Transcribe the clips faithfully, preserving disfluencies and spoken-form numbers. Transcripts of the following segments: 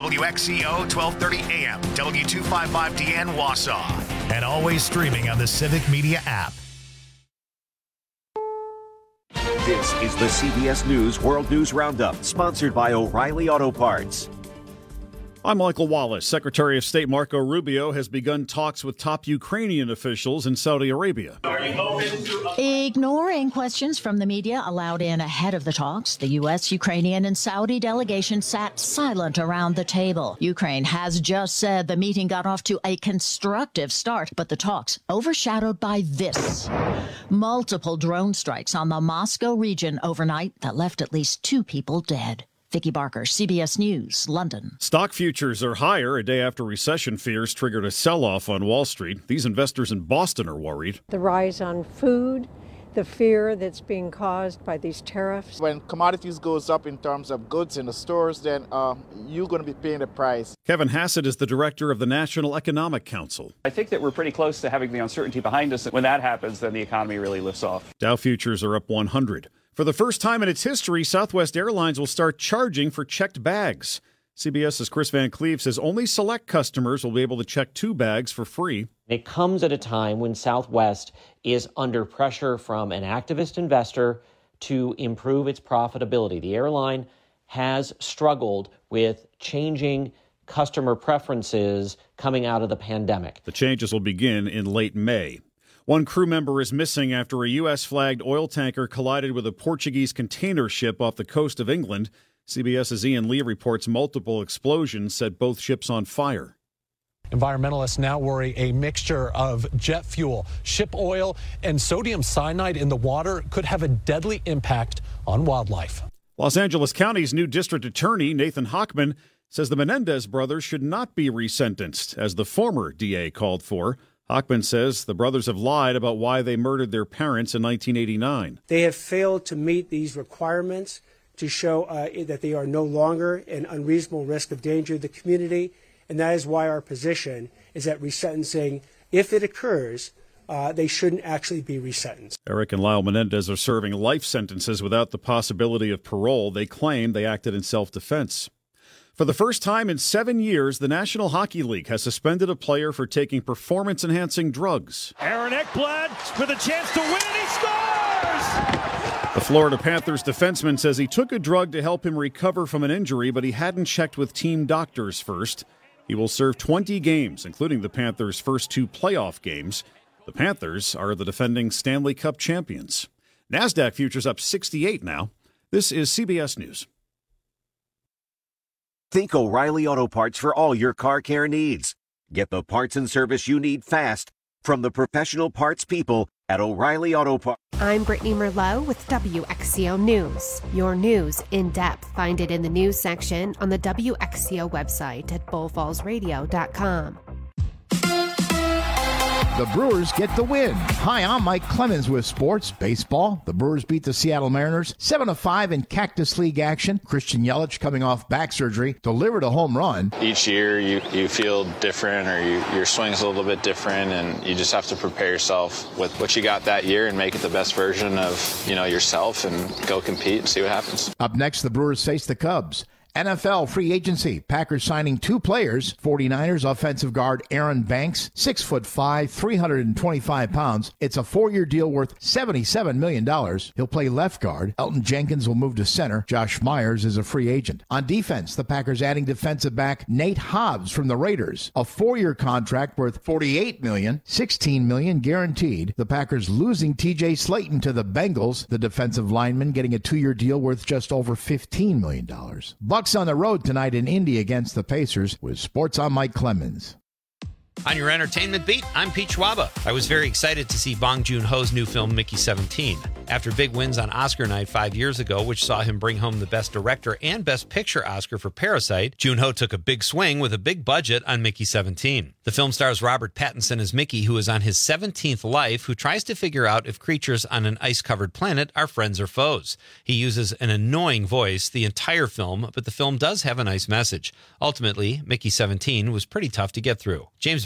W X E O twelve thirty A M, W two fifty-five D N Wausau, and always streaming on the Civic Media app. This is the C B S News World News Roundup, sponsored by O'Reilly Auto Parts. I'm Michael Wallace. Secretary of State Marco Rubio has begun talks with top Ukrainian officials in Saudi Arabia. Ignoring questions from the media allowed in ahead of the talks, the U S, Ukrainian, and Saudi delegations sat silent around the table. Ukraine has just said the meeting got off to a constructive start, but the talks overshadowed by this. Multiple drone strikes on the Moscow region overnight that left at least two people dead. Vicki Barker, C B S News, London. Stock futures are higher a day after recession fears triggered a sell-off on Wall Street. These investors in Boston are worried. The rise on food, the fear that's being caused by these tariffs. When commodities goes up in terms of goods in the stores, then uh, you're going to be paying the price. Kevin Hassett is the director of the National Economic Council. I think that we're pretty close to having the uncertainty behind us. When that happens, then the economy really lifts off. Dow futures are up one hundred. For the first time in its history, Southwest Airlines will start charging for checked bags. CBS's Chris Van Cleve says only select customers will be able to check two bags for free. It comes at a time when Southwest is under pressure from an activist investor to improve its profitability. The airline has struggled with changing customer preferences coming out of the pandemic. The changes will begin in late May. One crew member is missing after a U S-flagged oil tanker collided with a Portuguese container ship off the coast of England. CBS's Ian Lee reports multiple explosions set both ships on fire. Environmentalists now worry a mixture of jet fuel, ship oil, and sodium cyanide in the water could have a deadly impact on wildlife. Los Angeles County's new district attorney, Nathan Hochman, says the Menendez brothers should not be resentenced, as the former D A called for. Hochman says the brothers have lied about why they murdered their parents in nineteen eighty-nine. They have failed to meet these requirements to show uh, that they are no longer an unreasonable risk of danger to the community, and that is why our position is that resentencing, if it occurs, uh, they shouldn't actually be resentenced. Eric and Lyle Menendez are serving life sentences without the possibility of parole. They claim they acted in self-defense. For the first time in seven years, the National Hockey League has suspended a player for taking performance-enhancing drugs. Aaron Ekblad with a chance to win, and he scores! The Florida Panthers defenseman says he took a drug to help him recover from an injury, but he hadn't checked with team doctors first. He will serve twenty games, including the Panthers' first two playoff games. The Panthers are the defending Stanley Cup champions. NASDAQ futures up sixty-eight now. This is C B S News. Think O'Reilly Auto Parts for all your car care needs. Get the parts and service you need fast from the professional parts people at O'Reilly Auto Parts. I'm Brittany Merlot with W X C O News. Your news in depth. Find it in the news section on the W X C O website at bull falls radio dot com. The Brewers get the win. Hi, I'm Mike Clemens with Sports Baseball. The Brewers beat the Seattle Mariners seven to five in Cactus League action. Christian Yelich, coming off back surgery, delivered a home run. Each year you, you feel different, or you, your swing's a little bit different, and you just have to prepare yourself with what you got that year and make it the best version of, you know, yourself and go compete and see what happens. Up next, the Brewers face the Cubs. N F L free agency. Packers signing two players. forty-niners offensive guard Aaron Banks, six foot five, three hundred twenty-five pounds. It's a four-year deal worth seventy-seven million dollars. He'll play left guard. Elton Jenkins will move to center. Josh Myers is a free agent. On defense, the Packers adding defensive back Nate Hobbs from the Raiders. A four-year contract worth forty-eight million dollars, sixteen million dollars guaranteed. The Packers losing T J Slayton to the Bengals. The defensive lineman getting a two-year deal worth just over fifteen million dollars. Bucks on the road tonight in Indy against the Pacers. With Sports, I'm Mike Clemens. On your entertainment beat, I'm Pete Schwaba. I was very excited to see Bong Joon-ho's new film, Mickey seventeen. After big wins on Oscar night five years ago, which saw him bring home the Best Director and Best Picture Oscar for Parasite, Joon-ho took a big swing with a big budget on Mickey seventeen. The film stars Robert Pattinson as Mickey, who is on his seventeenth life, who tries to figure out if creatures on an ice-covered planet are friends or foes. He uses an annoying voice the entire film, but the film does have a nice message. Ultimately, Mickey seventeen was pretty tough to get through. James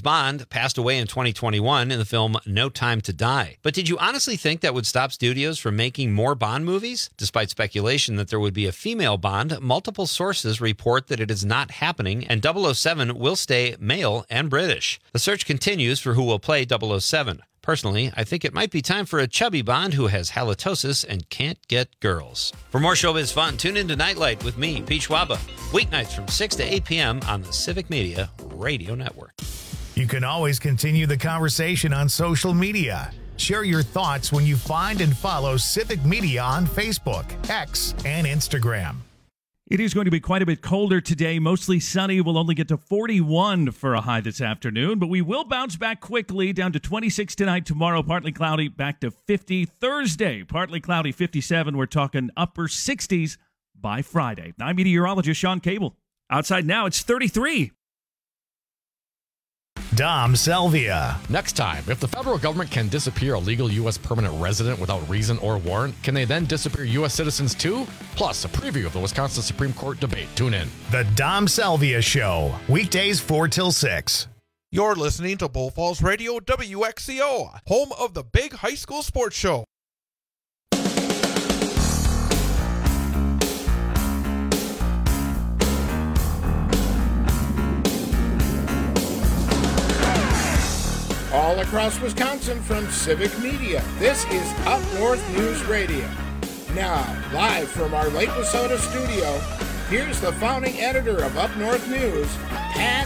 Bond passed away in twenty twenty-one in the film No Time to Die. But did you honestly think that would stop studios from making more Bond movies? Despite speculation that there would be a female Bond, multiple sources report that it is not happening, and double oh seven will stay male and British. The search continues for who will play double oh seven. Personally, I think it might be time for a chubby Bond who has halitosis and can't get girls. For more showbiz fun, tune into Nightlight with me, Pete Schwaba, weeknights from six to eight p.m. on the Civic Media Radio Network. You can always continue the conversation on social media. Share your thoughts when you find and follow Civic Media on Facebook, X, and Instagram. It is going to be quite a bit colder today. Mostly sunny. We'll only get to forty-one for a high this afternoon, but we will bounce back quickly down to twenty-six tonight. Tomorrow, partly cloudy, back to fifty. Thursday, partly cloudy, fifty-seven. We're talking upper sixties by Friday. I'm meteorologist Sean Cable. Outside now, it's thirty-three. Dom Salvia. Next time, if the federal government can disappear a legal U S permanent resident without reason or warrant, can they then disappear U S citizens too? Plus, a preview of the Wisconsin Supreme Court debate. Tune in. The Dom Salvia Show, weekdays four till six. You're listening to Bull Falls Radio W X C O, home of the big high school sports show. All across Wisconsin from Civic Media, this is Up North News Radio. Now, live from our Lake Wissota studio, here's the founding editor of Up North News, Pat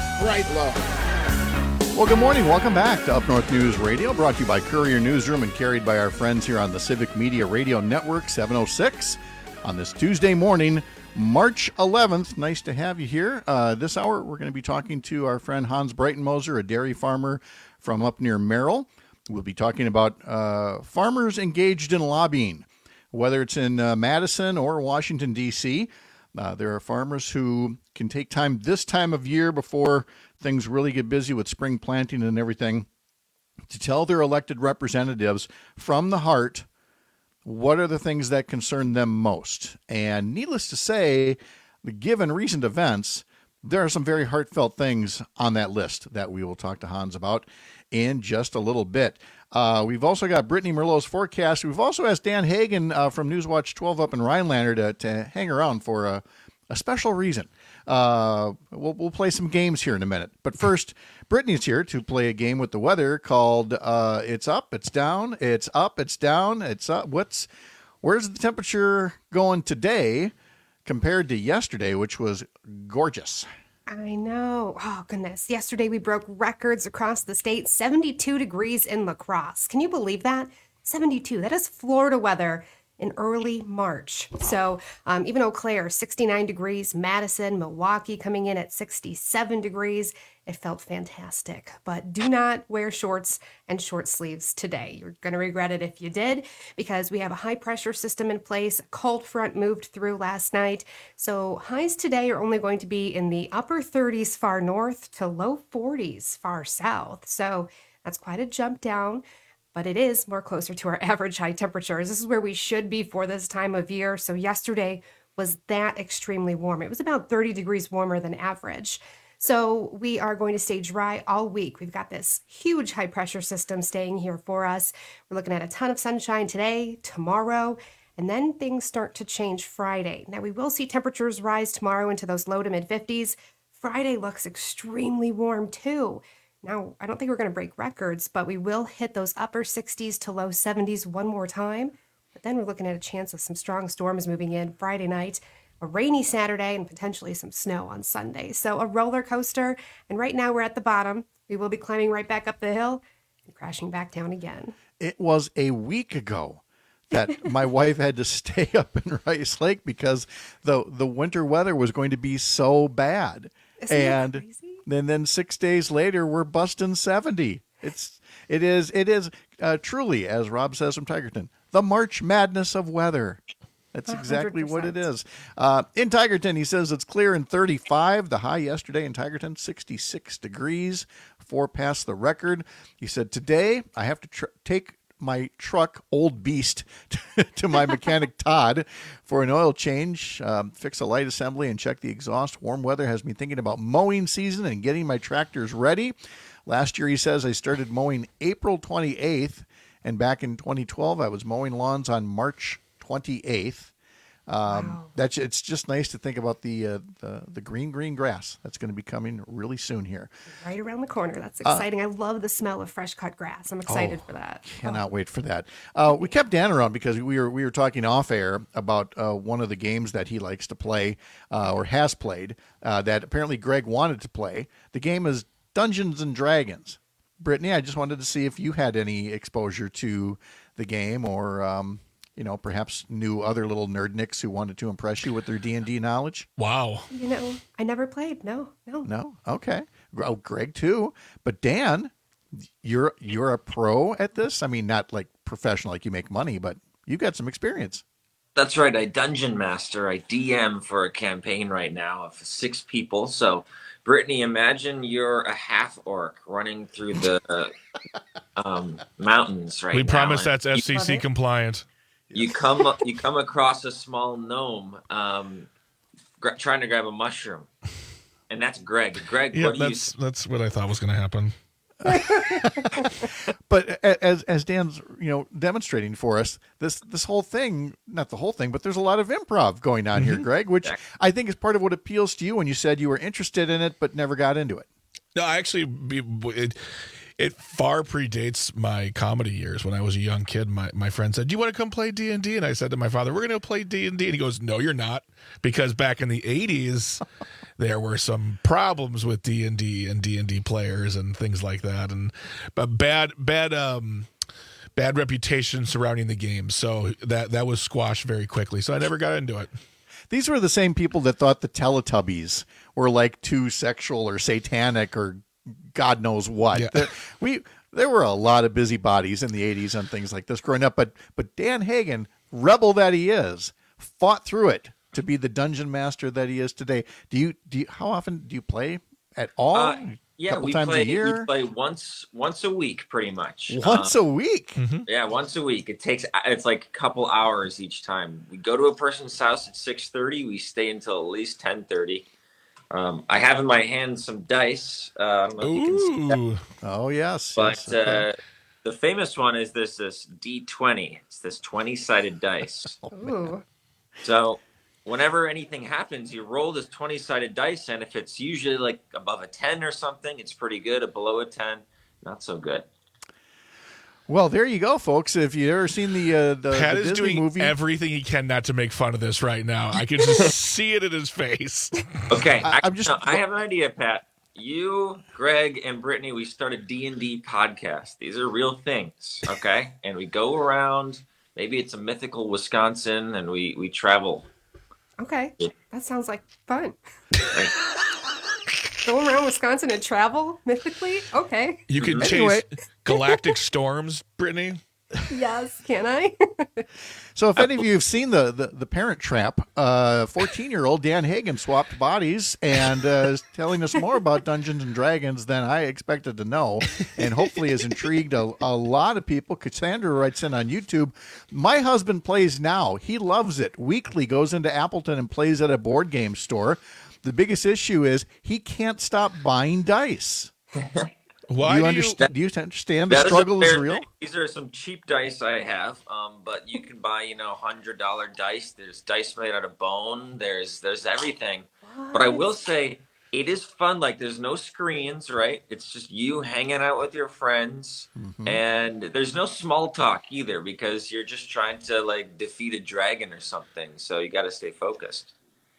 Brightlow. Well, good morning. Welcome back to Up North News Radio, brought to you by Courier Newsroom and carried by our friends here on the Civic Media Radio Network, seven oh six on this Tuesday morning, March eleventh. Nice to have you here. Uh, this hour, we're going to be talking to our friend Hans Breitenmoser, a dairy farmer from up near Merrill. We'll be talking about uh, farmers engaged in lobbying, whether it's in uh, Madison or Washington, D C Uh, there are farmers who can take time this time of year before things really get busy with spring planting and everything to tell their elected representatives from the heart what are the things that concern them most. And needless to say, given recent events, there are some very heartfelt things on that list that we will talk to Hans about in just a little bit. Uh, we've also got Brittany Merlot's forecast. We've also asked Dan Hagan uh, from Newswatch twelve up in Rhinelander to, to hang around for a, a special reason. Uh, we'll, we'll play some games here in a minute. But first, Brittany's here to play a game with the weather called uh, It's Up, It's Down, It's Up, It's Down, It's Up. What's, where's the temperature going today compared to yesterday, which was gorgeous? I know. Oh, goodness. Yesterday we broke records across the state. seventy-two degrees in La Crosse. Can you believe that? seventy-two. That is Florida weather in early March. So um, even Eau Claire, sixty-nine degrees. Madison, Milwaukee coming in at sixty-seven degrees. It felt fantastic. But do not wear shorts and short sleeves today. You're going to regret it if you did, because we have a high pressure system in place. A cold front moved through last night. So highs today are only going to be in the upper thirties far north to low forties far south. So that's quite a jump down, but it is more closer to our average high temperatures. This is where we should be for this time of year. So yesterday was that extremely warm. It was about thirty degrees warmer than average. So we are going to stay dry all week. We've got this huge high pressure system staying here for us. We're looking at a ton of sunshine today, tomorrow, and then things start to change Friday. Now we will see temperatures rise tomorrow into those low to mid fifties. Friday looks extremely warm too. Now, I don't think we're going to break records, but we will hit those upper sixties to low seventies one more time. But then we're looking at a chance of some strong storms moving in Friday night, a rainy Saturday, and potentially some snow on Sunday. So a roller coaster, and right now we're at the bottom. We will be climbing right back up the hill and crashing back down again. It was a week ago that my wife had to stay up in Rice Lake because the the winter weather was going to be so bad. Isn't and that crazy? then then six days later we're busting seventy. It's it is it is uh, truly, as Rob says from Tigerton, the March Madness of weather. That's exactly one hundred percent what it is. Uh, in Tigerton, he says it's clear in thirty-five. The high yesterday in Tigerton, sixty-six degrees, four past the record. He said, today I have to tr- take my truck, Old Beast, to my mechanic Todd for an oil change, um, fix a light assembly, and check the exhaust. Warm weather has me thinking about mowing season and getting my tractors ready. Last year, he says, I started mowing April twenty-eighth, and back in twenty twelve, I was mowing lawns on March twenty-eighth. Um, wow. That's it's just nice to think about the, uh, the the green green grass that's going to be coming really soon here, right around the corner. That's exciting. Uh, I love the smell of fresh cut grass. I'm excited oh, for that. Cannot oh. wait for that. Uh, we kept Dan around because we were we were talking off air about uh, one of the games that he likes to play uh, or has played uh, that apparently Greg wanted to play. The game is Dungeons and Dragons. Brittany, I just wanted to see if you had any exposure to the game or. Um, You know, perhaps knew other little nerdnicks who wanted to impress you with their D and D knowledge. Wow. You know, I never played. No, no. No? Okay. Oh, Greg too. But Dan, you're you're a pro at this? I mean, not like professional, like you make money, but you got some experience. That's right. I dungeon master. I D M for a campaign right now of six people. So, Brittany, imagine you're a half orc running through the um, mountains right we now. We promise that's F C C compliant. You come you come across a small gnome um, gr- trying to grab a mushroom, and that's Greg. Greg, yeah, what do that's you... that's what I thought was going to happen. But as as Dan's you know demonstrating for us, this this whole thing, not the whole thing, but there's a lot of improv going on mm-hmm. here, Greg, which exactly. I think is part of what appeals to you when you said you were interested in it but never got into it. No, I actually it, It far predates my comedy years. When I was a young kid, my, my friend said, do you want to come play D and D? And I said to my father, we're going to play D and D. And he goes, no, you're not. Because back in the eighties, there were some problems with D and D and D and D players and things like that. And but bad, bad, um, bad reputation surrounding the game. So that, that was squashed very quickly. So I never got into it. These were the same people that thought the Teletubbies were like too sexual or satanic or God knows what. Yeah. There, we there were a lot of busybodies in the eighties and things like this growing up, but but Dan Hagen, rebel that he is, fought through it to be the dungeon master that he is today. Do you do you, how often do you play at all? Uh, yeah, a couple we times play a year? we play once once a week pretty much. Once uh, a week? Mm-hmm. Yeah, once a week. It takes it's like a couple hours each time. We go to a person's house at six thirty, we stay until at least ten thirty. Um, I have in my hand some dice. Uh, I don't know if you can see that. Oh, yes. But yes, okay. uh, the famous one is this this D twenty. It's this twenty-sided dice. Ooh. So whenever anything happens, you roll this twenty-sided dice, and if it's usually like above a ten or something, it's pretty good. Below a ten, not so good. Well, there you go, folks. If you've ever seen the uh, the, Pat the is Disney doing movie, everything he can not to make fun of this right now. I can just see it in his face. Okay, I, I'm just. no, I have an idea, Pat. You, Greg, and Brittany, we start a D and D podcast. These are real things, okay? And we go around. Maybe it's a mythical Wisconsin, and we we travel. Okay, that sounds like fun. Go around Wisconsin and travel mythically? Okay. You can chase Anyway. galactic storms, Brittany. Yes, can I? So if any of you have seen the the, the Parent Trap, uh, fourteen-year-old Dan Hagen swapped bodies and uh, is telling us more about Dungeons and Dragons than I expected to know, and hopefully has intrigued a, a lot of people. Cassandra writes in on YouTube, my husband plays now. He loves it. Weekly goes into Appleton and plays at a board game store. The biggest issue is he can't stop buying dice. Why do you, do understand, you, do you understand the that struggle is, is real? Thing. These are some cheap dice I have, um, but you can buy, you know, one hundred dollars dice. There's dice made out of bone. There's there's everything. What? But I will say it is fun. Like, there's no screens, right? It's just you hanging out with your friends. Mm-hmm. And there's no small talk either because you're just trying to, like, defeat a dragon or something. So you got to stay focused.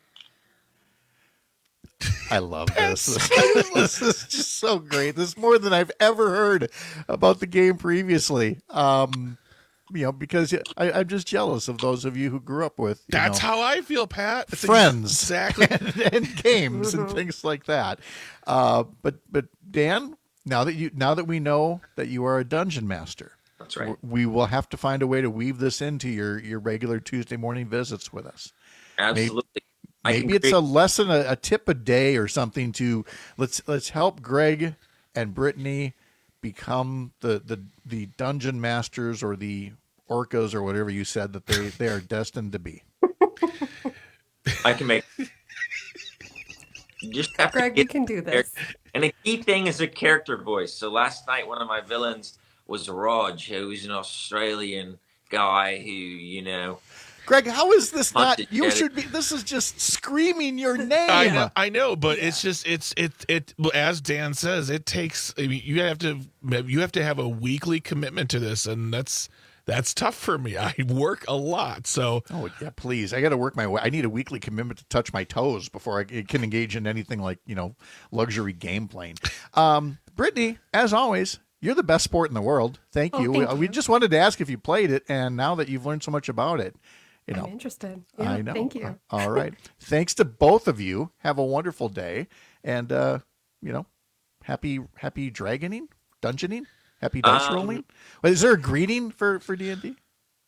I love this. This is just so great. This is more than I've ever heard about the game previously. Um, you know, because I, I'm just jealous of those of you who grew up with. You That's know, how I feel, Pat. It's friends, exactly, and, and games and things like that. Uh, but but Dan, now that you now that we know that you are a dungeon master, that's right. We will have to find a way to weave this into your your regular Tuesday morning visits with us. Absolutely. Maybe, Maybe it's a lesson, a, a tip a day or something to let's let's help Greg and Brittany become the, the, the dungeon masters or the orcas or whatever you said that they, they are destined to be? I can make. You just have Greg, to you can do this. And the key thing is a character voice. So last night, one of my villains was Raj, who's an Australian guy who, you know. Greg, how is this not? You Hunted- should be. This is just screaming your name. I know, I know, but it's just it's it it as Dan says, it takes. I mean, you have to you have to have a weekly commitment to this, and that's that's tough for me. I work a lot, so. Oh yeah, please! I got to work my way. I need a weekly commitment to touch my toes before I can engage in anything like you know luxury game playing. Um, Brittany, as always, you're the best sport in the world. Thank Oh, you. thank we, you. we just wanted to ask if you played it, and now that you've learned so much about it. You know, I'm interested. Yeah, I know. Thank you. All right. Thanks to both of you. Have a wonderful day. And, uh, you know, happy, happy dragoning, dungeoning, happy dice Um, rolling. Well, is there a greeting for, for D and D?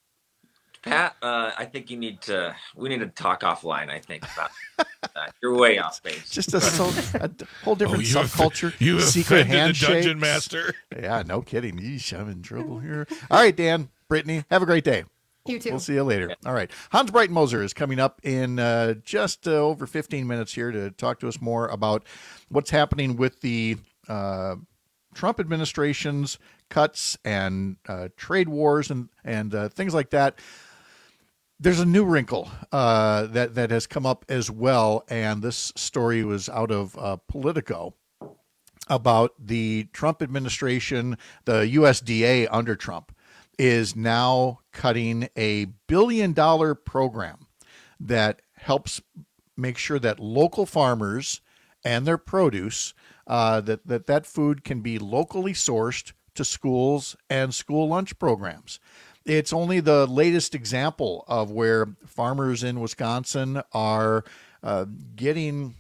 Pat, uh, I think you need to. We need to talk offline. I think about that. You're way off base. Just a, so, a whole different Oh, you have- subculture. you secret offended the handshakes. dungeon master. Yeah, no kidding. Yeesh, I'm in trouble here. All right, Dan, Brittany, have a great day. You too. We'll see you later. All right. Hans Breitenmoser is coming up in uh, just uh, over fifteen minutes here to talk to us more about what's happening with the uh, Trump administration's cuts and uh, trade wars and, and uh, things like that. There's a new wrinkle uh, that, that has come up as well, and this story was out of uh, Politico about the Trump administration, the U S D A under Trump, is now cutting a billion dollar program that helps make sure that local farmers and their produce, uh, that, that that food can be locally sourced to schools and school lunch programs. It's only the latest example of where farmers in Wisconsin are uh, getting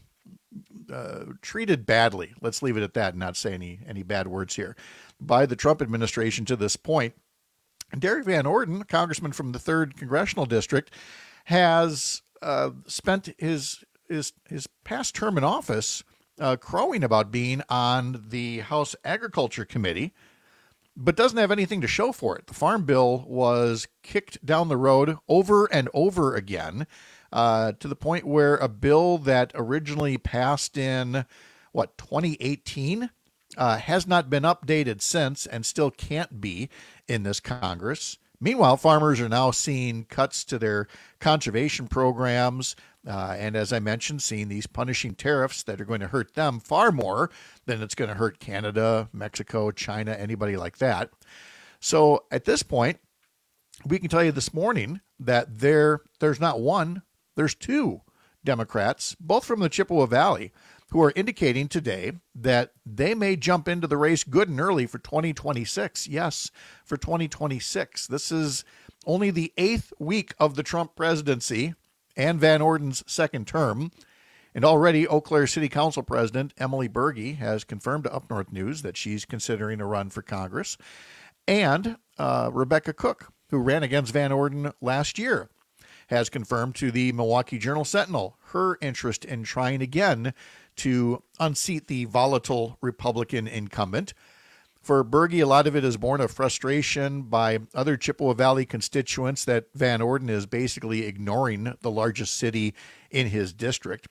uh, treated badly. Let's leave it at that and not say any, any bad words here by the Trump administration to this point. Derek Van Orden, congressman from the third Congressional District, has uh, spent his, his his past term in office uh, crowing about being on the House Agriculture Committee, but doesn't have anything to show for it. The Farm Bill was kicked down the road over and over again uh, to the point where a bill that originally passed in, what, twenty eighteen uh, has not been updated since and still can't be in this Congress. Meanwhile, farmers are now seeing cuts to their conservation programs. Uh, and as I mentioned, seeing these punishing tariffs that are going to hurt them far more than it's going to hurt Canada, Mexico, China, anybody like that. So at this point, we can tell you this morning that there there's not one, there's two Democrats, both from the Chippewa Valley, who are indicating today that they may jump into the race good and early for twenty twenty-six. Yes, for twenty twenty-six. This is only the eighth week of the Trump presidency and Van Orden's second term. And already Eau Claire City Council President Emily Berge has confirmed to Up North News that she's considering a run for Congress. And uh, Rebecca Cook, who ran against Van Orden last year, has confirmed to the Milwaukee Journal-Sentinel her interest in trying again to unseat the volatile Republican incumbent. For Berge, a lot of it is born of frustration by other Chippewa Valley constituents that Van Orden is basically ignoring the largest city in his district.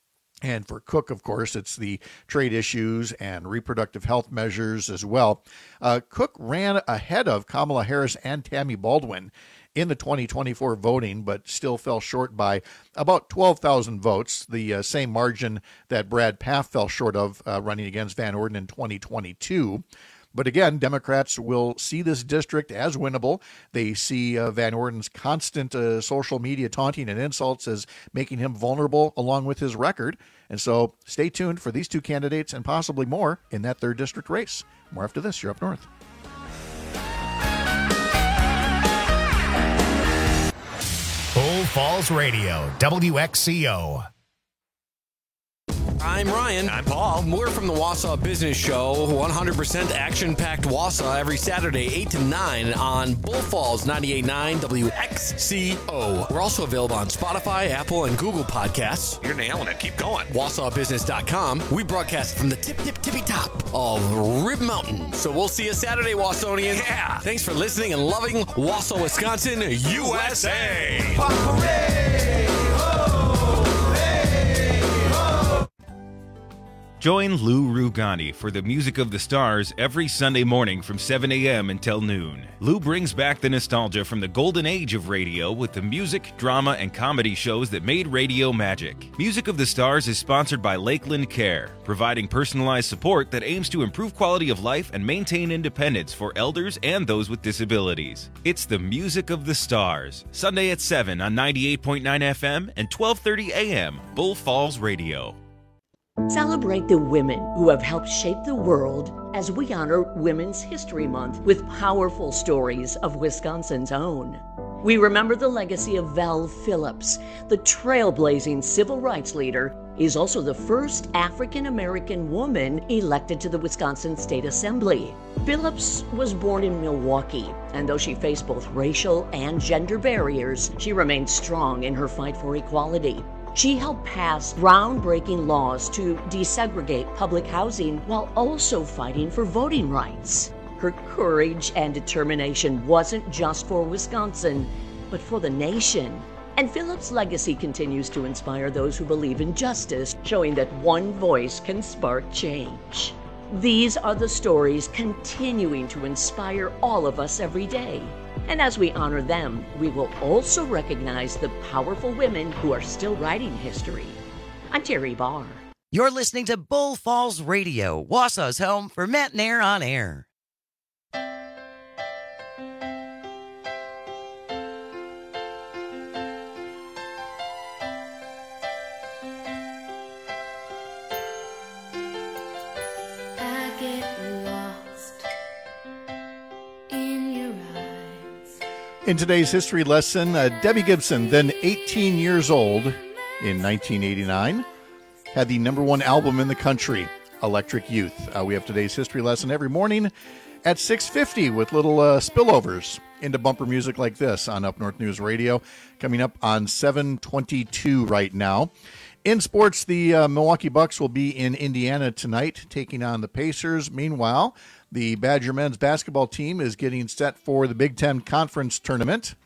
And for Cook, of course, it's the trade issues and reproductive health measures as well. Uh, Cook ran ahead of Kamala Harris and Tammy Baldwin in the twenty twenty-four voting, but still fell short by about twelve thousand votes, the uh, same margin that Brad Pfaff fell short of uh, running against Van Orden in twenty twenty-two. But again, Democrats will see this district as winnable. They see uh, Van Orden's constant uh, social media taunting and insults as making him vulnerable along with his record. And so stay tuned for these two candidates and possibly more in that third district race. More after this. You're Up North. Full Falls Radio, W X C O. I'm Ryan. I'm Paul. We're from the Wausau Business Show, one hundred percent action-packed Wausau every Saturday, eight to nine on Bull Falls ninety-eight point nine W X C O. We're also available on Spotify, Apple, and Google Podcasts. You're nailing it. Keep going. Wausau Business dot com. We broadcast from the tip, tip, tippy top of Rib Mountain. So we'll see you Saturday, Wausonians. Yeah. Thanks for listening and loving Wausau, Wisconsin, U S A. Join Lou Rugani for the Music of the Stars every Sunday morning from seven a.m. until noon. Lou brings back the nostalgia from the golden age of radio with the music, drama, and comedy shows that made radio magic. Music of the Stars is sponsored by Lakeland Care, providing personalized support that aims to improve quality of life and maintain independence for elders and those with disabilities. It's the Music of the Stars, Sunday at seven on ninety-eight point nine F M and twelve thirty a.m. Bull Falls Radio. Celebrate the women who have helped shape the world as we honor Women's History Month with powerful stories of Wisconsin's own. We remember the legacy of Val Phillips, the trailblazing civil rights leader, is also the first African-American woman elected to the Wisconsin State Assembly. Phillips was born in Milwaukee, and though she faced both racial and gender barriers, she remained strong in her fight for equality. She helped pass groundbreaking laws to desegregate public housing while also fighting for voting rights. Her courage and determination wasn't just for Wisconsin, but for the nation. And Phillips' legacy continues to inspire those who believe in justice, showing that one voice can spark change. These are the stories continuing to inspire all of us every day. And as we honor them, we will also recognize the powerful women who are still writing history. I'm Terry Barr. You're listening to Bull Falls Radio, Wausau's home for Matt and Air on Air. In today's history lesson, uh, Debbie Gibson, then eighteen years old in nineteen eighty-nine, had the number one album in the country, Electric Youth. Uh, we have today's history lesson every morning at six fifty with little uh, spillovers into bumper music like this on Up North News Radio, coming up on seven twenty-two right now. In sports, the uh, Milwaukee Bucks will be in Indiana tonight, taking on the Pacers. Meanwhile, the Badger men's basketball team is getting set for the Big Ten Conference Tournament.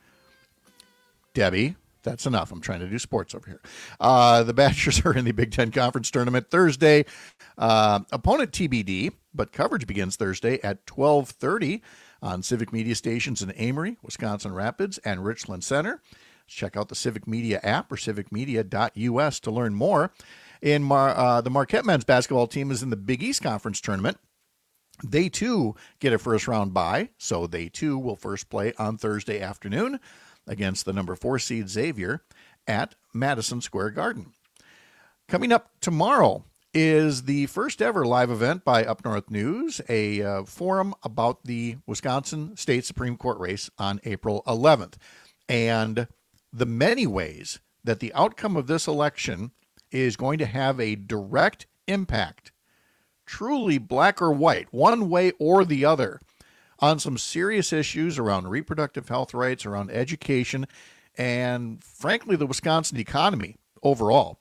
Debbie, that's enough. I'm trying to do sports over here. Uh, the Badgers are in the Big Ten Conference Tournament Thursday. Uh, opponent T B D, but coverage begins Thursday at twelve thirty on Civic Media stations in Amory, Wisconsin Rapids, and Richland Center. Check out the Civic Media app or civic media dot U S to learn more. In Mar- uh, the Marquette men's basketball team is in the Big East Conference Tournament. They, too, get a first-round bye, so they, too, will first play on Thursday afternoon against the number four seed Xavier at Madison Square Garden. Coming up tomorrow is the first-ever live event by Up North News, a uh, forum about the Wisconsin State Supreme Court race on April eleventh, and the many ways that the outcome of this election is going to have a direct impact, truly black or white, one way or the other, on some serious issues around reproductive health rights, around education, and frankly, the Wisconsin economy overall.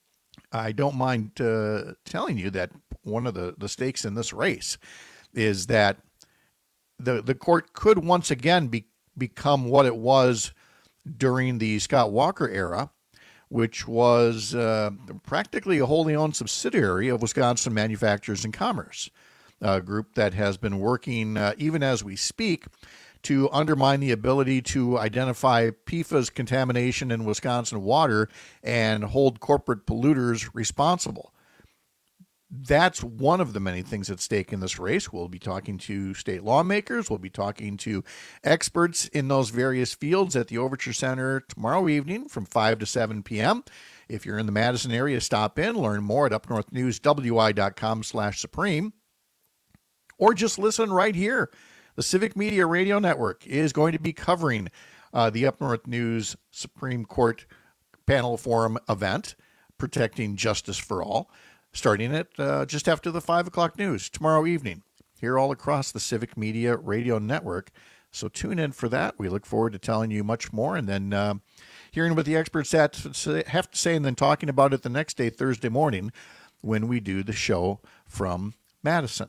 I don't mind uh, telling you that one of the, the stakes in this race is that the, the court could once again be, become what it was during the Scott Walker era, which was uh, practically a wholly owned subsidiary of Wisconsin Manufacturers and Commerce, a group that has been working, uh, even as we speak, to undermine the ability to identify P F A S contamination in Wisconsin water and hold corporate polluters responsible. That's one of the many things at stake in this race. We'll be talking to state lawmakers. We'll be talking to experts in those various fields at the Overture Center tomorrow evening from five to seven p.m. If you're in the Madison area, stop in, learn more at upnorthnewswi.com slash supreme, or just listen right here. The Civic Media Radio Network is going to be covering uh, the Up North News Supreme Court Panel Forum event, Protecting Justice for All. starting at uh, just after the five o'clock news tomorrow evening, here all across the Civic Media Radio Network. So tune in for that. We look forward to telling you much more, and then uh, hearing what the experts have to say, and then talking about it the next day, Thursday morning, when we do the show from Madison.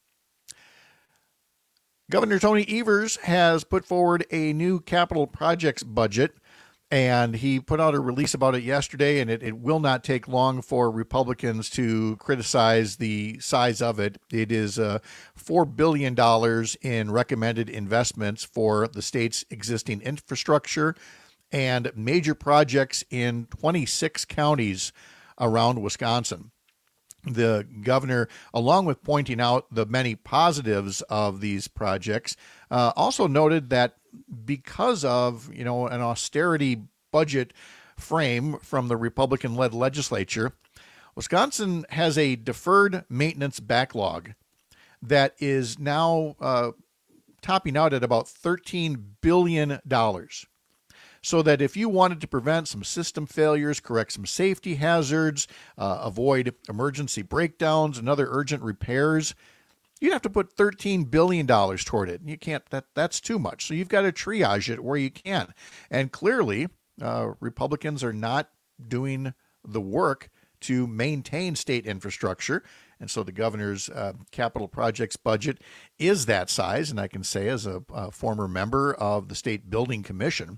Governor Tony Evers has put forward a new capital projects budget, and he put out a release about it yesterday, and it, it will not take long for Republicans to criticize the size of it. It is uh, four billion dollars in recommended investments for the state's existing infrastructure and major projects in twenty-six counties around Wisconsin. The governor, along with pointing out the many positives of these projects, uh, also noted that because of, you know, an austerity budget frame from the Republican-led legislature, Wisconsin has a deferred maintenance backlog that is now uh, topping out at about thirteen billion dollars. So that if you wanted to prevent some system failures, correct some safety hazards, uh, avoid emergency breakdowns and other urgent repairs, you'd have to put thirteen billion dollars toward it. You can't, that that's too much. So you've got to triage it where you can. And clearly, uh, Republicans are not doing the work to maintain state infrastructure. And so the governor's uh, capital projects budget is that size. And I can say, as a, a former member of the State Building Commission,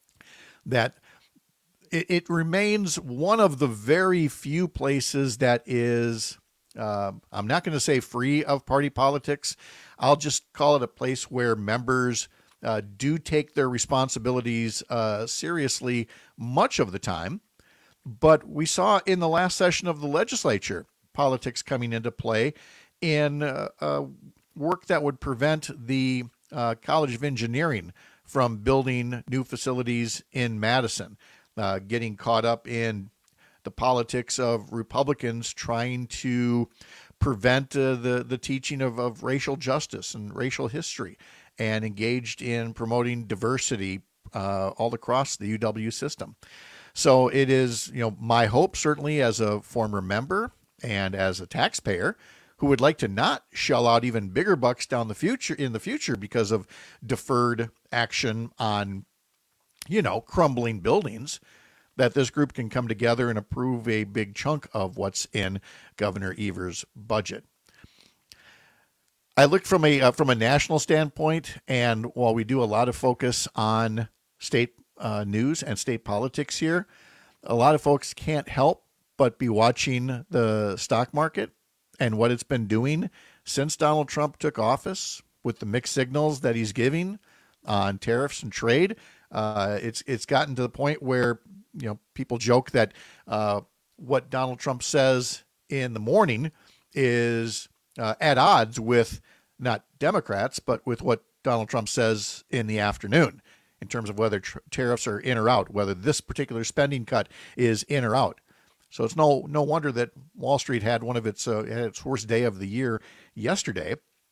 that it, it remains one of the very few places that is, uh, I'm not going to say free of party politics. I'll just call it a place where members uh, do take their responsibilities uh, seriously much of the time. But we saw in the last session of the legislature politics coming into play in uh, uh, work that would prevent the uh, College of Engineering from building new facilities in Madison, uh, getting caught up in the politics of Republicans trying to prevent uh, the, the teaching of, of racial justice and racial history, and engaged in promoting diversity uh, all across the U W system. So it is, you know, my hope, certainly as a former member and as a taxpayer, who would like to not shell out even bigger bucks down the future in the future because of deferred action on, you know, crumbling buildings, that this group can come together and approve a big chunk of what's in Governor Evers' budget. I looked from a uh, from a national standpoint, and while we do a lot of focus on state uh, news and state politics here, a lot of folks can't help but be watching the stock market and what it's been doing since Donald Trump took office, with the mixed signals that he's giving on tariffs and trade. Uh, it's it's gotten to the point where, you know, people joke that uh, what Donald Trump says in the morning is uh, at odds with not Democrats, but with what Donald Trump says in the afternoon in terms of whether tr- tariffs are in or out, whether this particular spending cut is in or out. So it's no no wonder that Wall Street had one of its uh, its worst day of the year yesterday,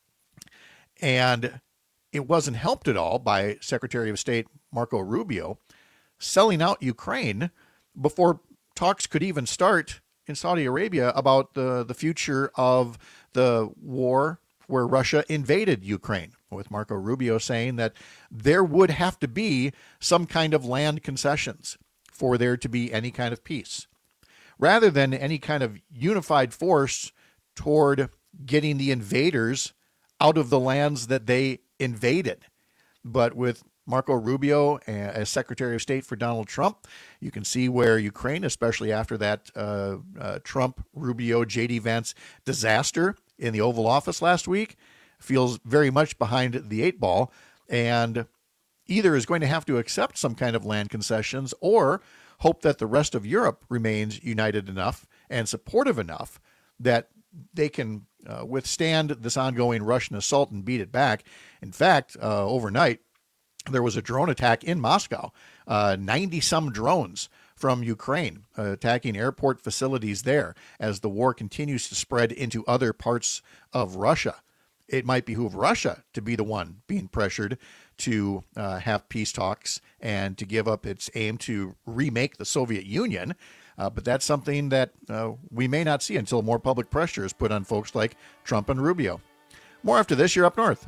and it wasn't helped at all by Secretary of State Marco Rubio selling out Ukraine before talks could even start in Saudi Arabia about the the future of the war where Russia invaded Ukraine, with Marco Rubio saying that there would have to be some kind of land concessions for there to be any kind of peace, rather than any kind of unified force toward getting the invaders out of the lands that they invaded. But with Marco Rubio as Secretary of State for Donald Trump, you can see where Ukraine, especially after that uh, uh, Trump-Rubio-J D Vance disaster in the Oval Office last week, feels very much behind the eight ball, and either is going to have to accept some kind of land concessions or hope that the rest of Europe remains united enough and supportive enough that they can uh, withstand this ongoing Russian assault and beat it back. In fact, uh, overnight, there was a drone attack in Moscow, uh, ninety-some drones from Ukraine uh, attacking airport facilities there as the war continues to spread into other parts of Russia. It might behoove Russia to be the one being pressured to uh, have peace talks and to give up its aim to remake the Soviet Union, Uh, but that's something that uh, we may not see until more public pressure is put on folks like Trump and Rubio. More after this. You're Up North.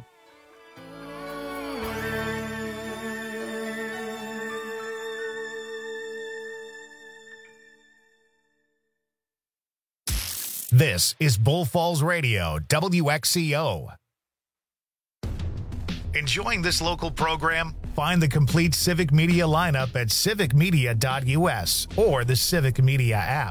This is Bull Falls Radio, W X C O. Enjoying this local program? Find the complete Civic Media lineup at civic media dot U S or the Civic Media app.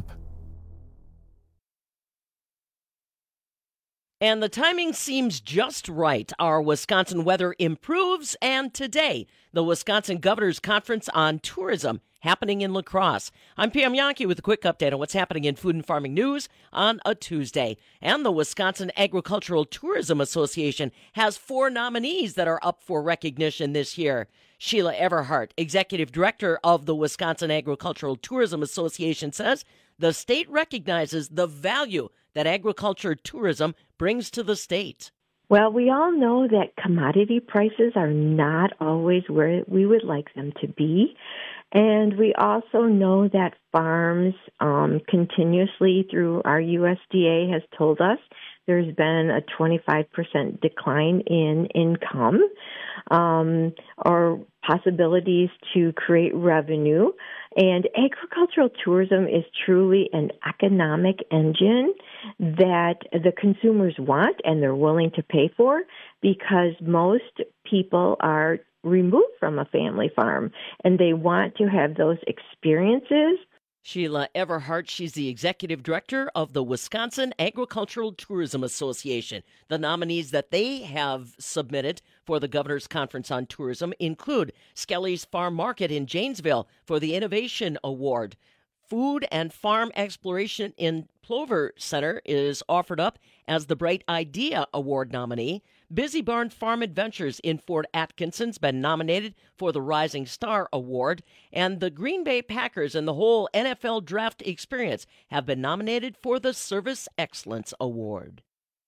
And the timing seems just right. Our Wisconsin weather improves, and today, the Wisconsin Governor's Conference on Tourism happening in La Crosse. I'm Pam Yankee with a quick update on what's happening in food and farming news on a Tuesday. And the Wisconsin Agricultural Tourism Association has four nominees that are up for recognition this year. Sheila Everhart, Executive Director of the Wisconsin Agricultural Tourism Association, says the state recognizes the value that agriculture tourism brings to the state. Well, we all know that commodity prices are not always where we would like them to be. And we also know that farms um, continuously through our U S D A has told us there's been a twenty-five percent decline in income um, or possibilities to create revenue. And agricultural tourism is truly an economic engine that the consumers want and they're willing to pay for, because most people are removed from a family farm and they want to have those experiences. Sheila Everhart, she's the executive director of the Wisconsin Agricultural Tourism Association. The nominees that they have submitted for the Governor's Conference on Tourism include Skelly's Farm Market in Janesville for the Innovation Award. Food and Farm Exploration in Plover Center is offered up as the Bright Idea Award nominee. Busy Barn Farm Adventures in Fort Atkinson's been nominated for the Rising Star Award, and the Green Bay Packers and the whole N F L Draft Experience have been nominated for the Service Excellence Award.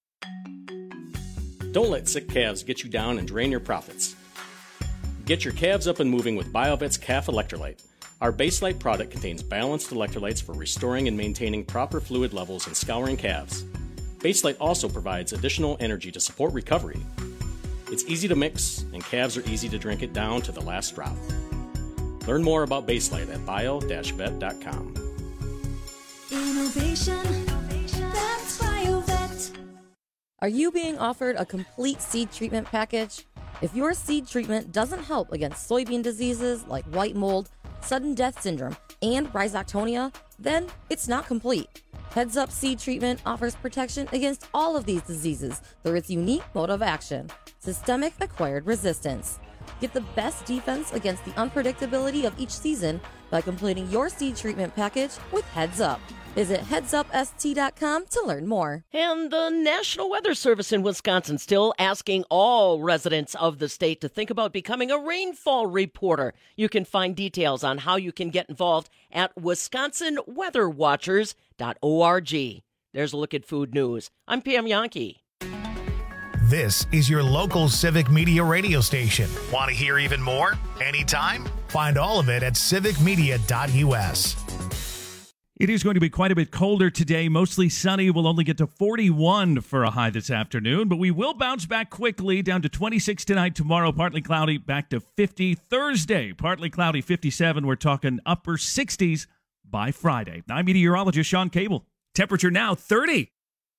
Don't let sick calves get you down and drain your profits. Get your calves up and moving with BioVet's Calf Electrolyte. Our Baselite product contains balanced electrolytes for restoring and maintaining proper fluid levels in scouring calves. Baselite also provides additional energy to support recovery. It's easy to mix, and calves are easy to drink it down to the last drop. Learn more about Baselite at bio dash vet dot com. Innovation, that's BioVet. Are you being offered a complete seed treatment package? If your seed treatment doesn't help against soybean diseases like white mold, sudden death syndrome, and rhizoctonia, then it's not complete. Heads Up Seed Treatment offers protection against all of these diseases through its unique mode of action, systemic acquired resistance. Get the best defense against the unpredictability of each season by completing your seed treatment package with Heads Up. Visit heads up s t dot com to learn more. And the National Weather Service in Wisconsin still asking all residents of the state to think about becoming a rainfall reporter. You can find details on how you can get involved at wisconsin weather watchers dot org. There's a look at food news. I'm Pam Yankee. This is your local Civic Media radio station. Want to hear even more? Anytime? Find all of it at civic media dot U S. It is going to be quite a bit colder today. Mostly sunny. We'll only get to forty-one for a high this afternoon, but we will bounce back quickly down to twenty-six tonight. Tomorrow, partly cloudy, back to fifty. Thursday, partly cloudy, fifty-seven. We're talking upper sixties by Friday. I'm meteorologist Sean Cable. Temperature now thirty.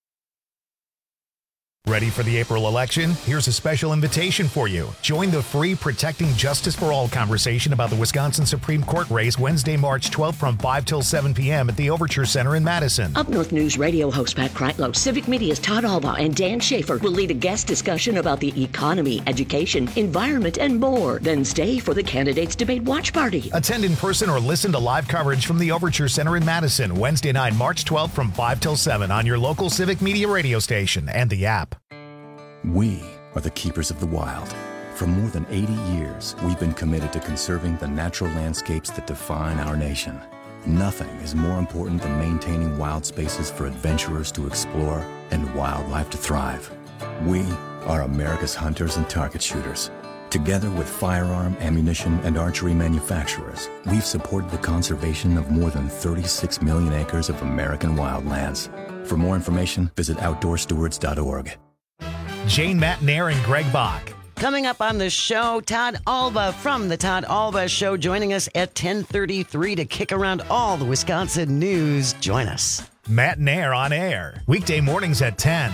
Ready for the April election? Here's a special invitation for you. Join the free Protecting Justice for All conversation about the Wisconsin Supreme Court race Wednesday, March twelfth from five till seven p.m. at the Overture Center in Madison. Up North News radio host Pat Kreitlow, Civic Media's Todd Alba, and Dan Schaefer will lead a guest discussion about the economy, education, environment, and more. Then stay for the Candidates Debate Watch Party. Attend in person or listen to live coverage from the Overture Center in Madison Wednesday night, March twelfth from five till seven on your local Civic Media radio station and the app. We are the keepers of the wild. For more than eighty years, we've been committed to conserving the natural landscapes that define our nation. Nothing is more important than maintaining wild spaces for adventurers to explore and wildlife to thrive. We are America's hunters and target shooters, Together with firearm, ammunition, and archery manufacturers, we've supported the conservation of more than thirty-six million acres of American wildlands. For more information, visit outdoor stewards dot org. Jane Matnair and Greg Bach. Coming up on the show, Todd Alba from the Todd Alba Show joining us at ten thirty-three to kick around all the Wisconsin news. Join us. Matt Nair on air. Weekday mornings at ten.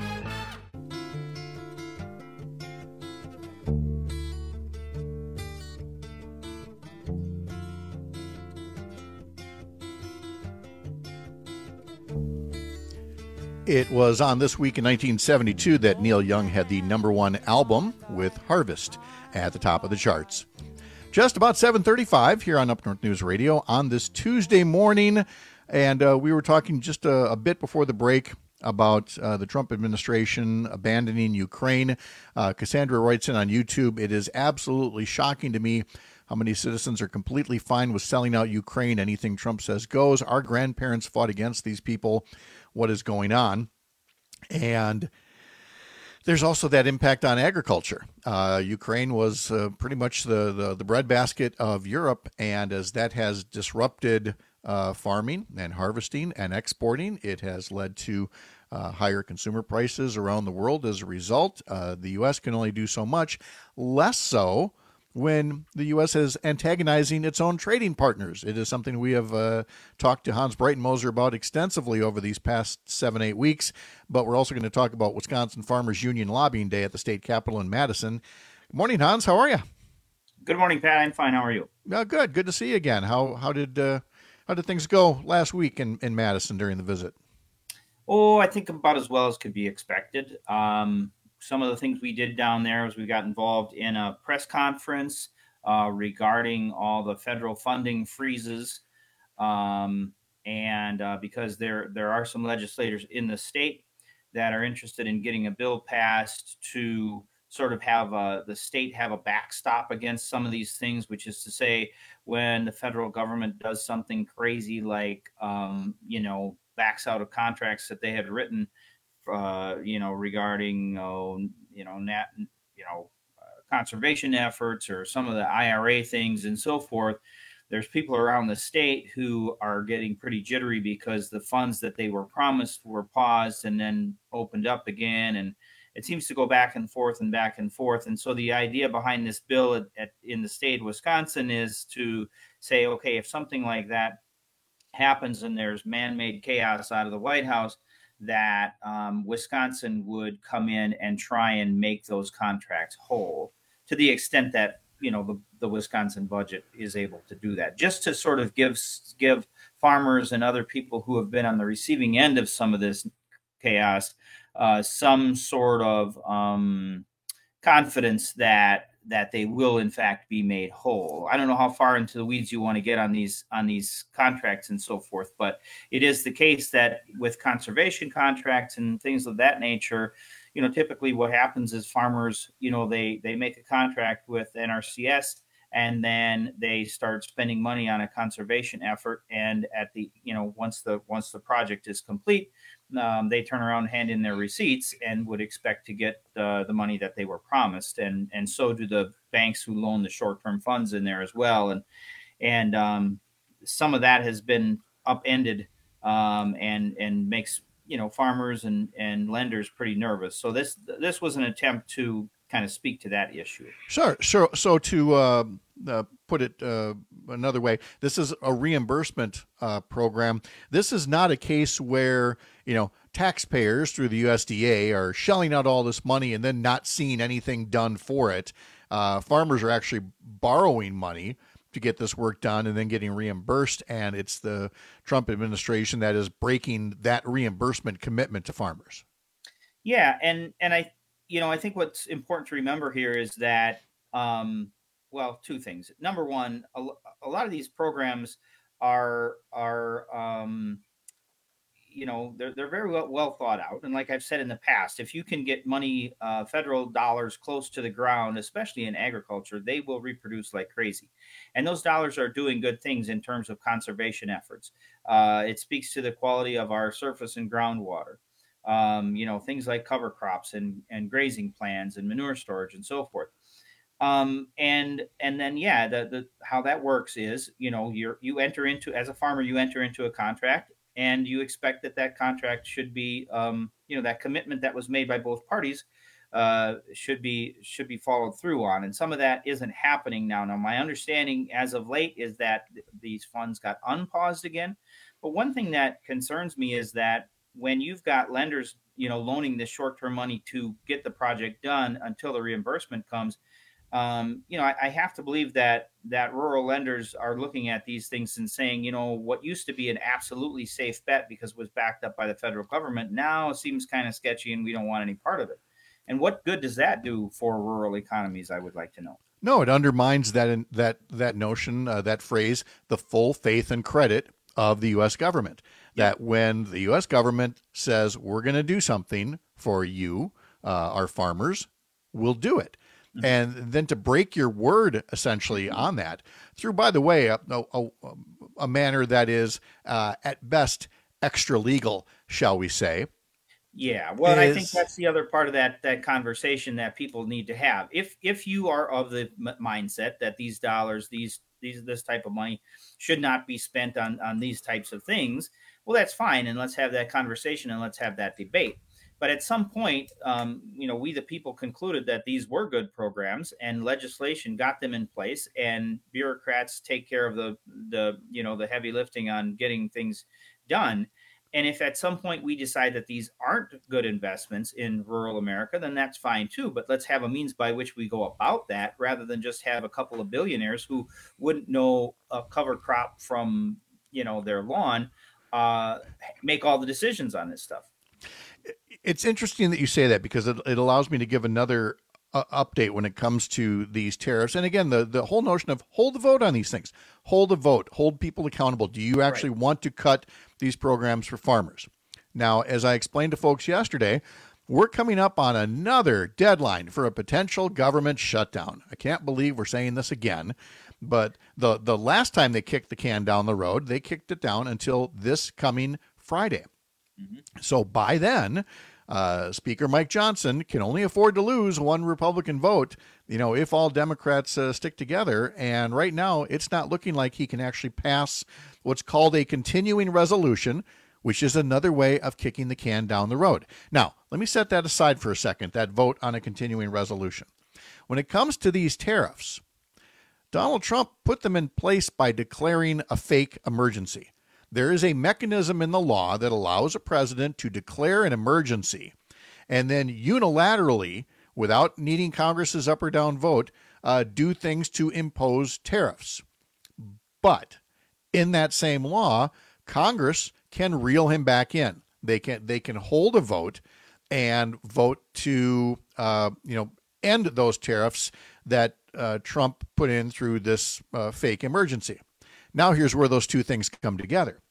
It was on This Week in nineteen seventy-two that Neil Young had the number one album with Harvest at the top of the charts. Just about seven thirty-five here on Up North News Radio on this Tuesday morning. And uh, we were talking just a, a bit before the break about uh, the Trump administration abandoning Ukraine. Uh, Cassandra writes in on YouTube, it is absolutely shocking to me how many citizens are completely fine with selling out Ukraine. Anything Trump says goes. Our grandparents fought against these people. What is going on? And there's also that impact on agriculture. Uh, Ukraine was uh, pretty much the, the, the breadbasket of Europe, and as that has disrupted uh, farming and harvesting and exporting, it has led to uh, higher consumer prices around the world as a result. Uh, the U S can only do so much, less so when the U S is antagonizing its own trading partners. It is something we have uh, talked to Hans Breitenmoser about extensively over these past seven, eight weeks, but we're also going to talk about Wisconsin Farmers Union Lobbying Day at the state capitol in Madison. Good morning, Hans. How are you? Good morning, Pat. I'm fine. How are you? Uh, good. Good to see you again. How how did uh, how did things go last week in, in Madison during the visit? Oh, I think about as well as could be expected. Um, Some of the things we did down there was we got involved in a press conference uh, regarding all the federal funding freezes. Um, and uh, because there, there are some legislators in the state that are interested in getting a bill passed to sort of have a, the state have a backstop against some of these things, which is to say when the federal government does something crazy like, um, you know, backs out of contracts that they had written, Uh, you know, regarding, uh, you know, nat, you know, uh, conservation efforts or some of the I R A things and so forth. There's people around the state who are getting pretty jittery because the funds that they were promised were paused and then opened up again. And it seems to go back and forth and back and forth. And so the idea behind this bill at, at, in the state of Wisconsin is to say, okay, if something like that happens and there's man-made chaos out of the White House, that um, Wisconsin would come in and try and make those contracts whole to the extent that, you know, the, the Wisconsin budget is able to do that, just to sort of give give farmers and other people who have been on the receiving end of some of this chaos uh, some sort of um, confidence that that they will in fact be made whole. I don't know how far into the weeds you want to get on these on these contracts and so forth, but it is the case that with conservation contracts and things of that nature, you know, typically what happens is farmers, you know, they they make a contract with N R C S and then they start spending money on a conservation effort, and at the, you know, once the once the project is complete, Um, they turn around and hand in their receipts and would expect to get uh, the money that they were promised. And and so do the banks who loan the short-term funds in there as well. And and um, some of that has been upended um, and and makes, you know, farmers and, and lenders pretty nervous. So this this was an attempt to kind of speak to that issue. Sure, sure. So to uh, uh, put it uh, another way, this is a reimbursement uh, program. This is not a case where, you know, taxpayers through the U S D A are shelling out all this money and then not seeing anything done for it. Uh, farmers are actually borrowing money to get this work done and then getting reimbursed, and it's the Trump administration that is breaking that reimbursement commitment to farmers. Yeah, and and I, you know, I think what's important to remember here is that, um, well, two things. Number one, a, a lot of these programs are are um, you know, they're they're very well, well thought out. And like I've said in the past, if you can get money, uh, federal dollars close to the ground, especially in agriculture, they will reproduce like crazy. And those dollars are doing good things in terms of conservation efforts. Uh, it speaks to the quality of our surface and groundwater. Um, you know, things like cover crops and, and grazing plans and manure storage and so forth. Um, and and then yeah, the the how that works is, you know, you're you enter into as a farmer, you enter into a contract, and you expect that that contract should be, um, you know, that commitment that was made by both parties uh, should be should be followed through on. And some of that isn't happening now. Now, my understanding as of late is that th- these funds got unpaused again. But one thing that concerns me is that when you've got lenders, you know, loaning this short-term money to get the project done until the reimbursement comes, um, you know, I, I have to believe that that rural lenders are looking at these things and saying, you know, what used to be an absolutely safe bet because it was backed up by the federal government now seems kind of sketchy, and we don't want any part of it. And what good does that do for rural economies? I would like to know. No, it undermines that that that notion, uh, that phrase, the full faith and credit of the U S government. That when the U S government says we're going to do something for you, uh, our farmers, we'll do it. Mm-hmm. And then to break your word essentially mm-hmm. on that through, by the way, a, a, a manner that is uh, at best extra legal, shall we say. Yeah, well, is, I think that's the other part of that that conversation that people need to have. If if you are of the m- mindset that these dollars, these these this type of money should not be spent on on these types of things, well, that's fine, and let's have that conversation and let's have that debate. But at some point, um, you know, we the people concluded that these were good programs, and legislation got them in place, and bureaucrats take care of the the you know the heavy lifting on getting things done. And if at some point we decide that these aren't good investments in rural America, then that's fine too. But let's have a means by which we go about that, rather than just have a couple of billionaires who wouldn't know a cover crop from, you know, their lawn, uh, make all the decisions on this stuff. It's interesting that you say that, because it, it allows me to give another uh, update when it comes to these tariffs. And again, the, the whole notion of hold the vote on these things, hold a vote, hold people accountable. Do you actually right. want to cut these programs for farmers? Now, as I explained to folks yesterday, we're coming up on another deadline for a potential government shutdown. I can't believe we're saying this again, but the, the last time they kicked the can down the road, they kicked it down until this coming Friday. Mm-hmm. So by then, uh, Speaker Mike Johnson can only afford to lose one Republican vote, you know, if all Democrats uh, stick together. And right now, it's not looking like he can actually pass what's called a continuing resolution, which is another way of kicking the can down the road. Now, let me set that aside for a second, that vote on a continuing resolution. When it comes to these tariffs, Donald Trump put them in place by declaring a fake emergency. There is a mechanism in the law that allows a president to declare an emergency and then unilaterally, without needing Congress's up or down vote, uh, do things to impose tariffs. But in that same law, Congress can reel him back in. They can they can hold a vote and vote to uh, you know end those tariffs that uh, Trump put in through this uh, fake emergency. Now here's where those two things come together.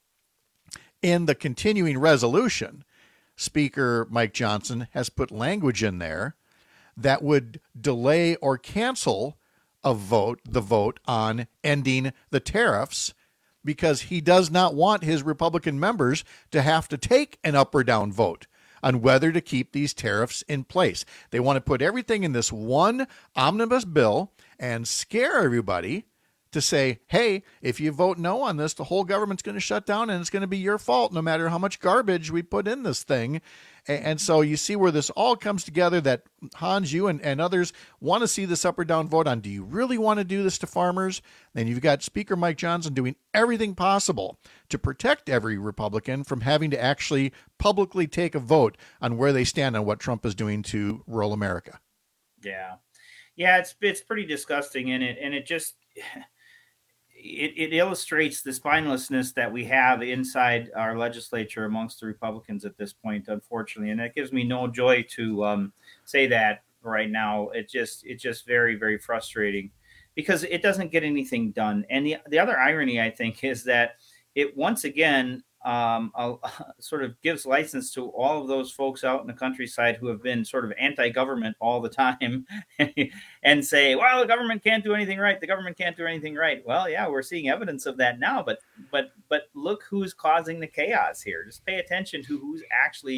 In the continuing resolution, Speaker Mike Johnson has put language in there that would delay or cancel a vote, the vote on ending the tariffs, because he does not want his Republican members to have to take an up or down vote on whether to keep these tariffs in place. They want to put everything in this one omnibus bill and scare everybody to say, hey, if you vote no on this, the whole government's going to shut down and it's going to be your fault no matter how much garbage we put in this thing. And so you see where this all comes together, that Hans, you and, and others want to see this up or down vote on, do you really want to do this to farmers? Then you've got Speaker Mike Johnson doing everything possible to protect every Republican from having to actually publicly take a vote on where they stand on what Trump is doing to rural America. Yeah. Yeah, it's it's pretty disgusting, and it and it just It, it illustrates the spinelessness that we have inside our legislature amongst the Republicans at this point, unfortunately. And that gives me no joy to um, say that right now. It just it's just very, very frustrating because it doesn't get anything done. And the, the other irony, I think, is that it once again um, uh, sort of gives license to all of those folks out in the countryside who have been sort of anti-government all the time and say, well, the government can't do anything right. The government can't do anything right. Well, yeah, we're seeing evidence of that now, but but but look who's causing the chaos here. Just pay attention to who's actually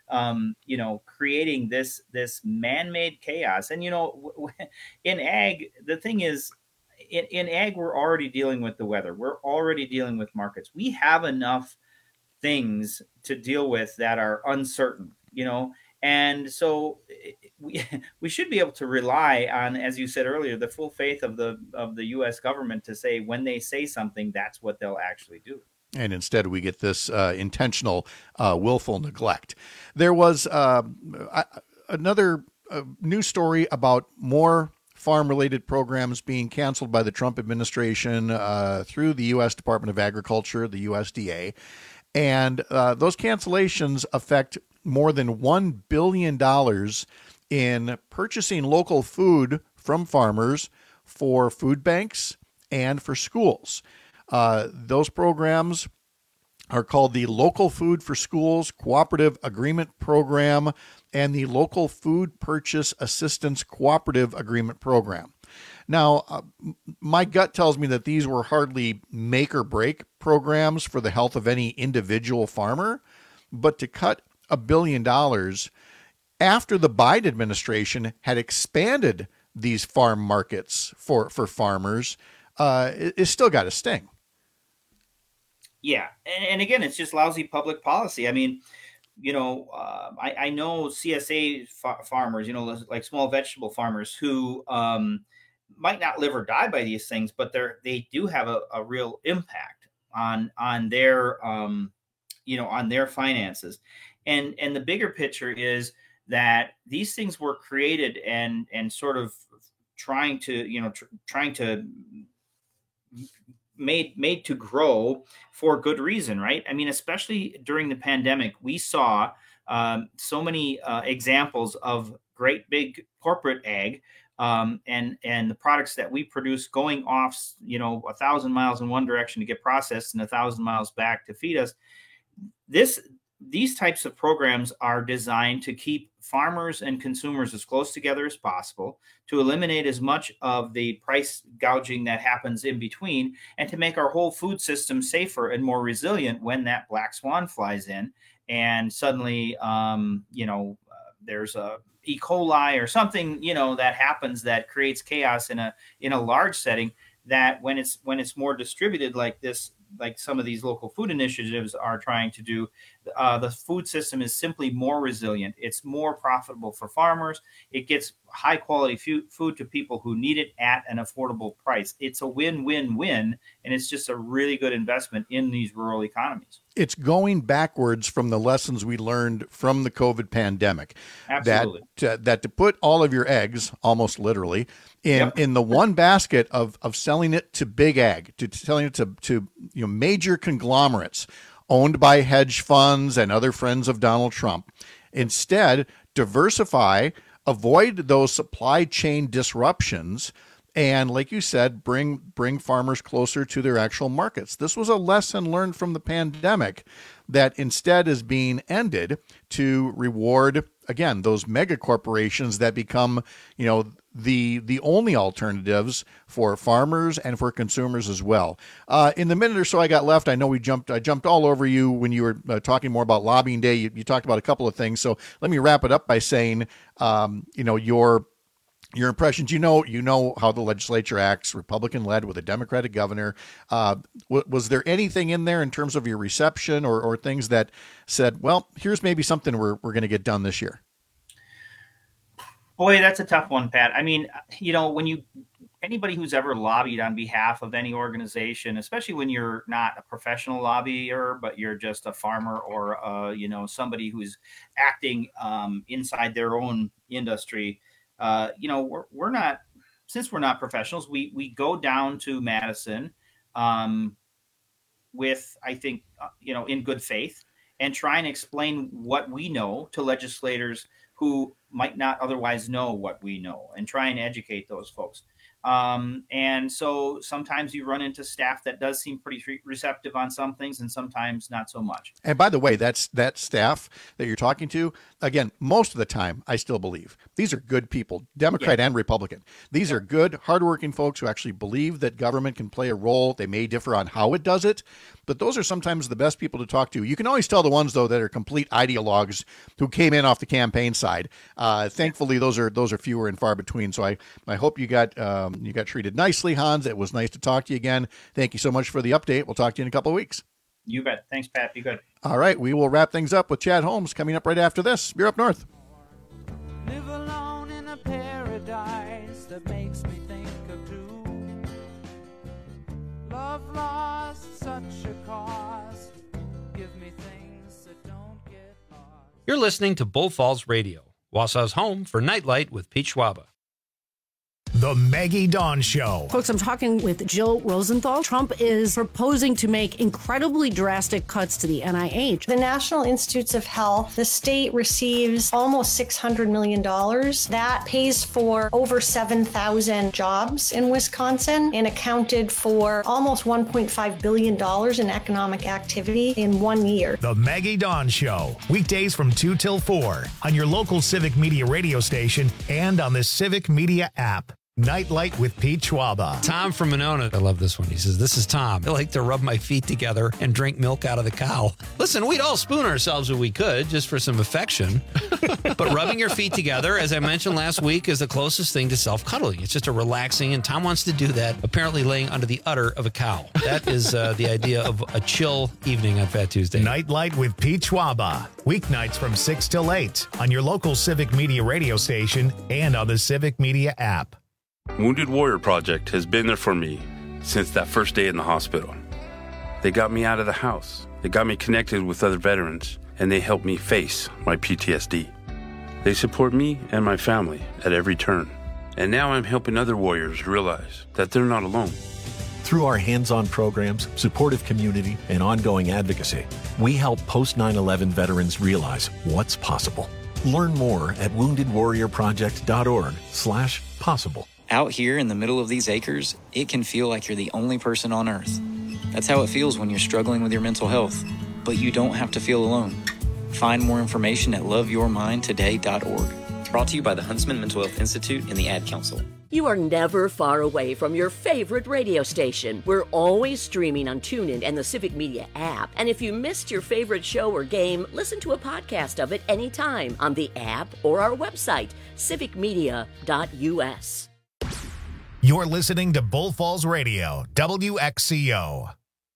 um, you know, creating this this man-made chaos. And you know, w- w- in ag, the thing is, in, in ag, we're already dealing with the weather. We're already dealing with markets. We have enough things to deal with that are uncertain, you know, and so we we should be able to rely on, as you said earlier, the full faith of the of the U S government to say when they say something, that's what they'll actually do. And instead, we get this uh, intentional, uh, willful neglect. There was uh, another uh, news story about more farm-related programs being canceled by the Trump administration uh, through the U S Department of Agriculture, the U S D A. And uh, those cancellations affect more than one billion dollars in purchasing local food from farmers for food banks and for schools. Uh, those programs are called the Local Food for Schools Cooperative Agreement Program and the Local Food Purchase Assistance Cooperative Agreement Program. Now, uh, my gut tells me that these were hardly make or break programs for the health of any individual farmer, but to cut a billion dollars after the Biden administration had expanded these farm markets for, for farmers, uh, it, it's still got to sting. Yeah. And, and again, it's just lousy public policy. I mean, you know, uh, I, I know C S A fa- farmers, you know, like small vegetable farmers who um, might not live or die by these things, but they're, they do have a, a real impact on, on their, um, you know, on their finances. And, and the bigger picture is that these things were created and, and sort of trying to, you know, tr- trying to made, made to grow for good reason, right? I mean, especially during the pandemic, we saw um, so many uh, examples of great big corporate ag um, and, and the products that we produce going off, you know, a thousand miles in one direction to get processed and a thousand miles back to feed us. This, These types of programs are designed to keep farmers and consumers as close together as possible, to eliminate as much of the price gouging that happens in between, and to make our whole food system safer and more resilient when that black swan flies in and suddenly, um, you know, uh, there's a E. coli or something, you know, that happens that creates chaos in a in a large setting. That when it's when it's more distributed like this, like some of these local food initiatives are trying to do, uh, the food system is simply more resilient. It's more profitable for farmers. It gets high quality fu- food to people who need it at an affordable price. It's a win-win-win, and it's just a really good investment in these rural economies. It's going backwards from the lessons we learned from the COVID pandemic. Absolutely. That, uh, that to put all of your eggs, almost literally, in, Yep. in the one basket of, of selling it to big ag, to, to selling it to, to you know major conglomerates owned by hedge funds and other friends of Donald Trump. Instead, diversify, avoid those supply chain disruptions, and like you said, bring bring farmers closer to their actual markets. This was a lesson learned from the pandemic that instead is being ended to reward, again, those mega corporations that become, you know, the the only alternatives for farmers and for consumers as well. Uh, in the minute or so I got left, I know we jumped I jumped all over you when you were uh, talking more about lobbying day. You, you talked about a couple of things, so let me wrap it up by saying, um, you know, your your impressions. You know, you know how the legislature acts, Republican led with a Democratic governor. Uh, w- was there anything in there in terms of your reception or or things that said, well, here's maybe something we're we're going to get done this year? Boy, that's a tough one, Pat. I mean, you know, when you anybody who's ever lobbied on behalf of any organization, especially when you're not a professional lobbyer, but you're just a farmer or uh, you know, somebody who's acting um, inside their own industry, uh, you know, we're we're not since we're not professionals, we we go down to Madison um, with, I think, uh, you know, in good faith, and try and explain what we know to legislators who might not otherwise know what we know, and try and educate those folks. Um, and so sometimes you run into staff that does seem pretty re- receptive on some things and sometimes not so much. And by the way, that's that staff that you're talking to, again, most of the time, I still believe these are good people, Democrat Yeah. and Republican. These are good, hardworking folks who actually believe that government can play a role. They may differ on how it does it, but those are sometimes the best people to talk to. You can always tell the ones, though, that are complete ideologues who came in off the campaign side. Uh, thankfully, those are those are fewer and far between. So I, I hope you got um, you got treated nicely, Hans. It was nice to talk to you again. Thank you so much for the update. We'll talk to you in a couple of weeks. You bet. Thanks, Pat. Be good. All right, we will wrap things up with Chad Holmes coming up right after this. You're up north. Live alone in a paradise that makes me think of two. Love lost, such a cost. Give me things that don't get lost. You're listening to Bull Falls Radio, Wausau's home for Nightlight with Pete Schwaba. The Maggie Dawn Show. Folks, I'm talking with Jill Rosenthal. Trump is proposing to make incredibly drastic cuts to the N I H. The National Institutes of Health, the state receives almost six hundred million dollars. That pays for over seven thousand jobs in Wisconsin and accounted for almost one point five billion dollars in economic activity in one year. The Maggie Dawn Show. Weekdays from two till four on your local Civic Media radio station and on the Civic Media app. Nightlight with Pete Schwaba. Tom from Monona. I love this one. He says, this is Tom. I like to rub my feet together and drink milk out of the cow. Listen, we'd all spoon ourselves if we could, just for some affection. But rubbing your feet together, as I mentioned last week, is the closest thing to self-cuddling. It's just a relaxing, and Tom wants to do that, apparently laying under the udder of a cow. That is uh, the idea of a chill evening on Fat Tuesday. Nightlight with Pete Schwaba. Weeknights from six till eight on your local Civic Media radio station and on the Civic Media app. Wounded Warrior Project has been there for me since that first day in the hospital. They got me out of the house, they got me connected with other veterans, and they helped me face my P T S D. They support me and my family at every turn. And now I'm helping other warriors realize that they're not alone. Through our hands-on programs, supportive community, and ongoing advocacy, we help post nine eleven veterans realize what's possible. Learn more at wounded warrior project dot org slash possible. Out here in the middle of these acres, it can feel like you're the only person on Earth. That's how it feels when you're struggling with your mental health. But you don't have to feel alone. Find more information at love your mind today dot org. Brought to you by the Huntsman Mental Health Institute and the Ad Council. You are never far away from your favorite radio station. We're always streaming on TuneIn and the Civic Media app. And if you missed your favorite show or game, listen to a podcast of it anytime on the app or our website, civic media dot u s. You're listening to Bull Falls Radio, W X C O.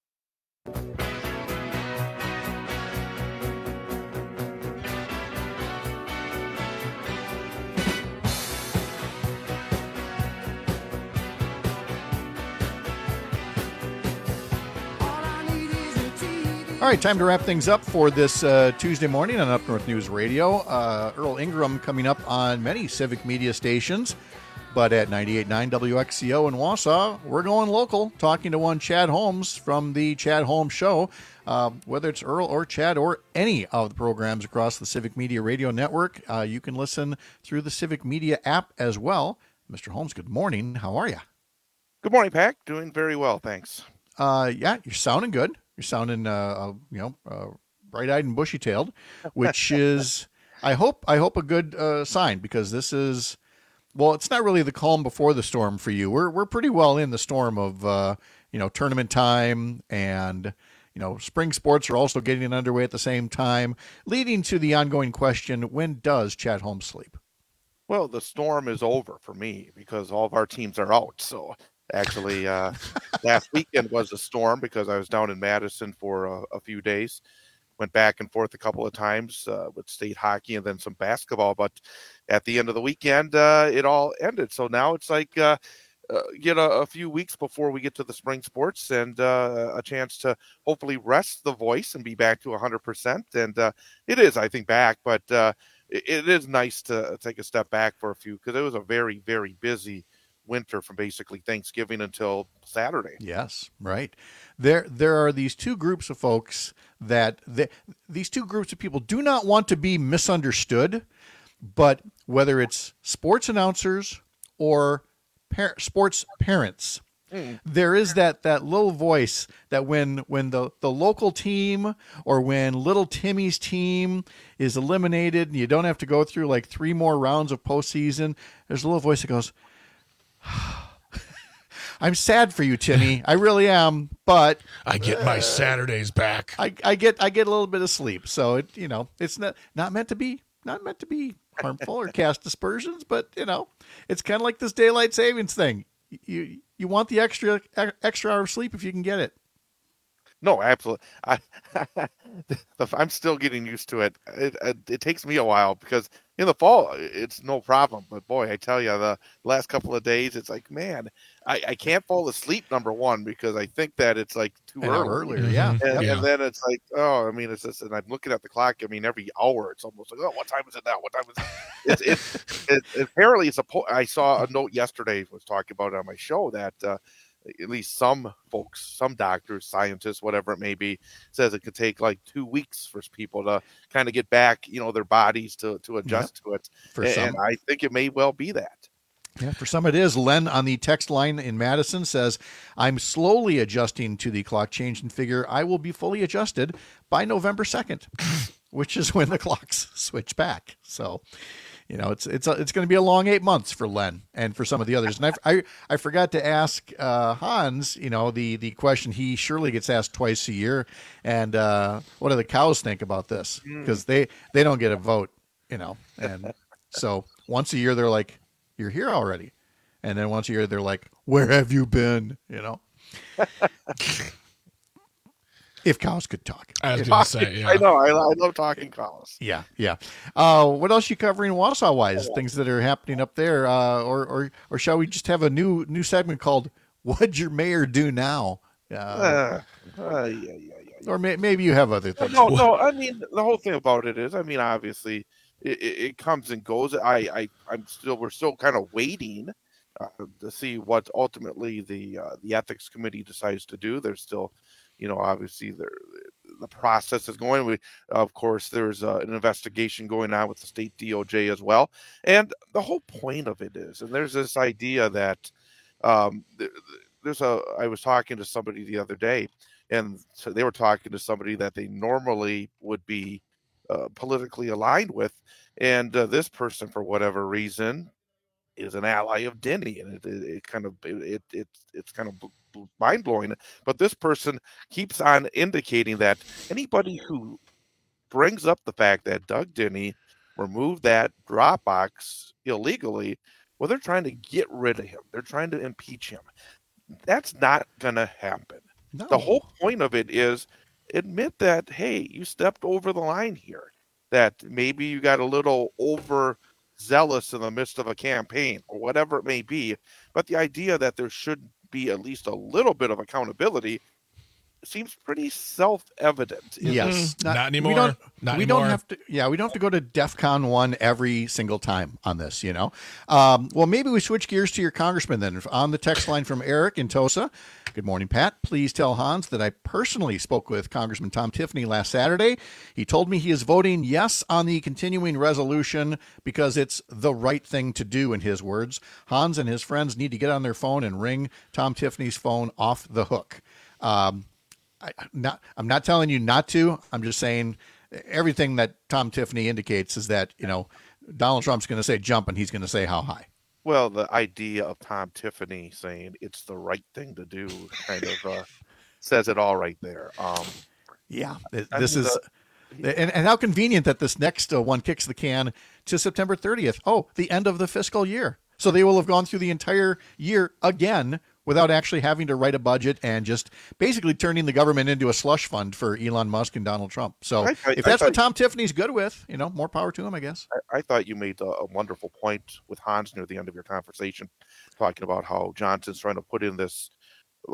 All right, time to wrap things up for this uh, Tuesday morning on Up North News Radio. Uh, Earl Ingram coming up on many Civic Media stations, but at ninety-eight point nine W X C O in Wausau, we're going local, talking to one Chad Holmes from the Chad Holmes Show. Uh, whether it's Earl or Chad or any of the programs across the Civic Media Radio Network, uh, you can listen through the Civic Media app as well. Mister Holmes, good morning. How are you? Good morning, Pat. Doing very well, thanks. Uh, yeah, you're sounding good. You're sounding, uh, uh, you know, uh, bright-eyed and bushy-tailed, which is, I hope, I hope a good uh, sign, because this is, well, it's not really the calm before the storm for you. We're we're pretty well in the storm of, uh, you know, tournament time, and you know, spring sports are also getting underway at the same time, leading to the ongoing question: when does Chad Holmes sleep? Well, the storm is over for me because all of our teams are out. So actually, uh, last weekend was a storm because I was down in Madison for a, a few days. Went back and forth a couple of times uh, with state hockey and then some basketball. But at the end of the weekend, uh, it all ended. So now it's like uh, uh, get a, a few weeks before we get to the spring sports and uh, a chance to hopefully rest the voice and be back to one hundred percent. And uh, it is, I think, back. But uh, it, it is nice to take a step back for a few because it was a very, very busy winter from basically Thanksgiving until Saturday. Yes, right. There there are these two groups of folks that they, these two groups of people do not want to be misunderstood, but whether it's sports announcers or par- sports parents. Mm. There is that that little voice that when when the, the local team or when little Timmy's team is eliminated and you don't have to go through like three more rounds of postseason, there's a little voice that goes, I'm sad for you, Timmy. I really am, but I get my Saturdays back. I, I get I get a little bit of sleep. So it you know it's not not meant to be not meant to be harmful or cast aspersions, but you know it's kind of like this daylight savings thing. You you want the extra extra hour of sleep if you can get it. No, absolutely. I, I'm still getting used to it. It, it. it takes me a while because in the fall it's no problem. But boy, I tell you, the last couple of days, it's like, man, I, I can't fall asleep. Number one, because I think that it's like too An early. hour earlier, yeah. And, Yeah. and then it's like, oh, I mean, it's just, and I'm looking at the clock. I mean, every hour it's almost like, oh, what time is it now? What time is it? It's, it's, it, it apparently it's a. Po- I saw a note yesterday was talking about it on my show that. Uh, at least some folks, some doctors, scientists, whatever it may be, says it could take like two weeks for people to kind of get back, you know, their bodies to, to adjust Yeah. to it. For and some. I think it may well be that. Yeah, for some it is. Len on the text line in Madison says, I'm slowly adjusting to the clock change and figure I will be fully adjusted by November second, which is when the clocks switch back. So, you know, it's it's it's going to be a long eight months for Len and for some of the others. And I I, I forgot to ask uh, Hans, you know, the, the question he surely gets asked twice a year. And uh, what do the cows think about this? Because they, they don't get a vote, you know. And so once a year, they're like, you're here already. And then once a year, they're like, where have you been? You know, if cows could talk. I was going to say, yeah. I know. I, I love talking cows. Yeah, yeah. Uh, what else you covering Wausau wise? Things that are happening up there, uh, or or or shall we just have a new new segment called "What'd Your Mayor Do Now"? Uh, Uh, uh, yeah, yeah, yeah. or may, maybe you have other things. No, no. I mean, the whole thing about it is, I mean, obviously, it, it, it comes and goes. I, I, I'm still, we're still kind of waiting uh, to see what ultimately the uh, the ethics committee decides to do. There's still, you know, obviously there the process is going. We, of course, there's uh, an investigation going on with the state D O J as well. And the whole point of it is, and there's this idea that um, there's a. I was talking to somebody the other day, and so they were talking to somebody that they normally would be uh, politically aligned with, and uh, this person, for whatever reason, is an ally of Denny, and it, it, it kind of it, it it's kind of mind blowing. But this person keeps on indicating that anybody who brings up the fact that Doug Denny removed that Dropbox illegally, well, they're trying to get rid of him. They're trying to impeach him. That's not going to happen. No. The whole point of it is admit that, hey, you stepped over the line here, that maybe you got a little over zealous in the midst of a campaign or whatever it may be. But the idea that there should be at least a little bit of accountability seems pretty self-evident. Yes, Not anymore. We don't, Not we anymore. don't have to. Yeah, we don't have to go to DEFCON one every single time on this. You know. Um, well, maybe we switch gears to your congressman then. On the text line from Eric in Tosa. Good morning, Pat. Please tell Hans that I personally spoke with Congressman Tom Tiffany last Saturday. He told me he is voting yes on the continuing resolution because it's the right thing to do, in his words. Hans and his friends need to get on their phone and ring Tom Tiffany's phone off the hook. Um, I, I'm not, I'm not telling you not to. I'm just saying everything that Tom Tiffany indicates is that, you know, Donald Trump's going to say jump and he's going to say how high. Well, the idea of Tom Tiffany saying it's the right thing to do kind of uh, says it all right there. Um, yeah, this I mean, is, the- and, and how convenient that this next uh, one kicks the can to September thirtieth. Oh, the end of the fiscal year. So they will have gone through the entire year again without actually having to write a budget and just basically turning the government into a slush fund for Elon Musk and Donald Trump. So I- I- if I that's what thought- Tom Tiffany's good with, you know, more power to him, I guess. I, I thought you made a, a wonderful point with Hans near the end of your conversation, talking about how Johnson's trying to put in this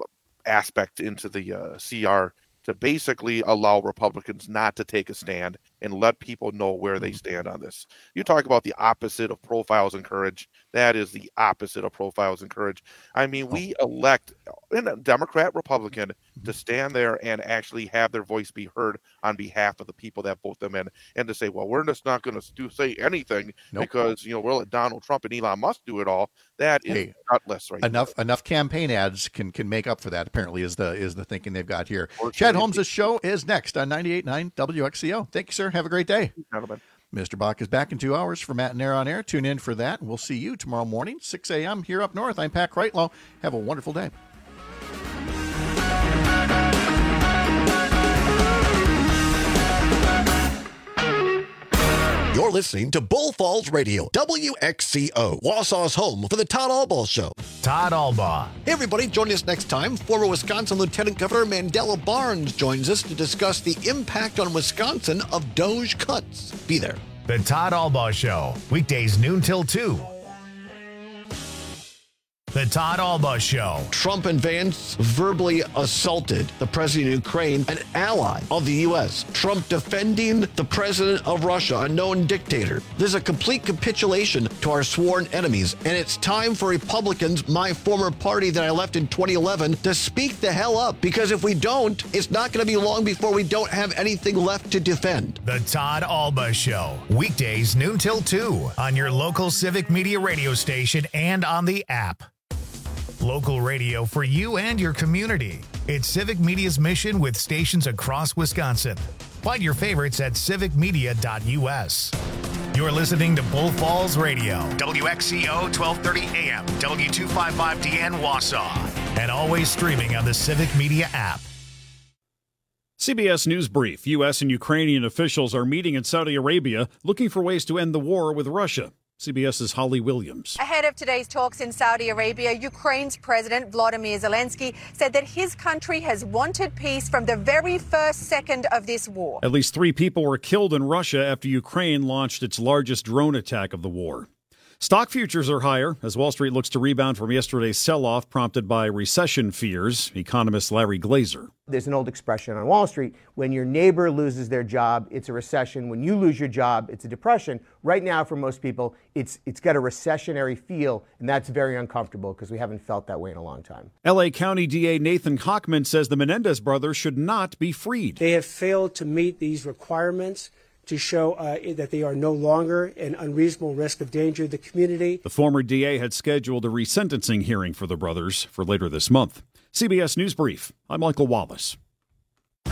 aspect into the uh, C R to basically allow Republicans not to take a stand and let people know where they stand on this. You talk about the opposite of profiles and courage. That is the opposite of profiles and courage. I mean, we elect a Democrat, Republican to stand there and actually have their voice be heard on behalf of the people that vote them in, and to say, well, we're just not going to do say anything Nope. because, you know, we'll let Donald Trump and Elon Musk do it all. That is Hey, gutless right enough there. enough campaign ads can can make up for that, apparently, is the is the thinking they've got here. Or Chad should Holmes' show is next on ninety-eight point nine W X C O. Thank you, sir. Have a great day. Gentlemen. Mister Bach is back in two hours for Matt and Air on Air. Tune in for that. We'll see you tomorrow morning, six a.m. here up north. I'm Pat Kreitlow. Have a wonderful day. You're listening to Bull Falls Radio, W X C O, Wausau's home for the Todd Albaugh Show. Todd Albaugh. Hey, everybody, join us next time. Former Wisconsin Lieutenant Governor Mandela Barnes joins us to discuss the impact on Wisconsin of Doge cuts. Be there. The Todd Albaugh Show, weekdays noon till two. The Todd Albaugh Show. Trump and Vance verbally assaulted the president of Ukraine, an ally of the U S. Trump defending the president of Russia, a known dictator. This is a complete capitulation to our sworn enemies, and it's time for Republicans, my former party that I left in twenty eleven, to speak the hell up, because if we don't, it's not going to be long before we don't have anything left to defend. The Todd Albaugh Show, weekdays noon till two on your local Civic Media radio station and on the app. Local radio for you and your community. It's Civic Media's mission with stations across Wisconsin. Find your favorites at civic media dot u s. You're listening to Bull Falls Radio, W X C O twelve thirty A M, W two fifty-five D N Wausau, and always streaming on the Civic Media app. C B S News Brief. U S and Ukrainian officials are meeting in Saudi Arabia looking for ways to end the war with Russia. CBS's Holly Williams. Ahead of today's talks in Saudi Arabia, Ukraine's President Volodymyr Zelensky said that his country has wanted peace from the very first second of this war. At least three people were killed in Russia after Ukraine launched its largest drone attack of the war. Stock futures are higher as Wall Street looks to rebound from yesterday's sell-off prompted by recession fears. Economist Larry Glazer. There's an old expression on Wall Street, when your neighbor loses their job, it's a recession. When you lose your job, it's a depression. Right now, for most people, it's it's got a recessionary feel, and that's very uncomfortable because we haven't felt that way in a long time. L A County D A Nathan Hochman says the Menendez brothers should not be freed. They have failed to meet these requirements to show uh, that they are no longer an unreasonable risk of danger to the community. The former D A had scheduled a resentencing hearing for the brothers for later this month. C B S News Brief. I'm Michael Wallace.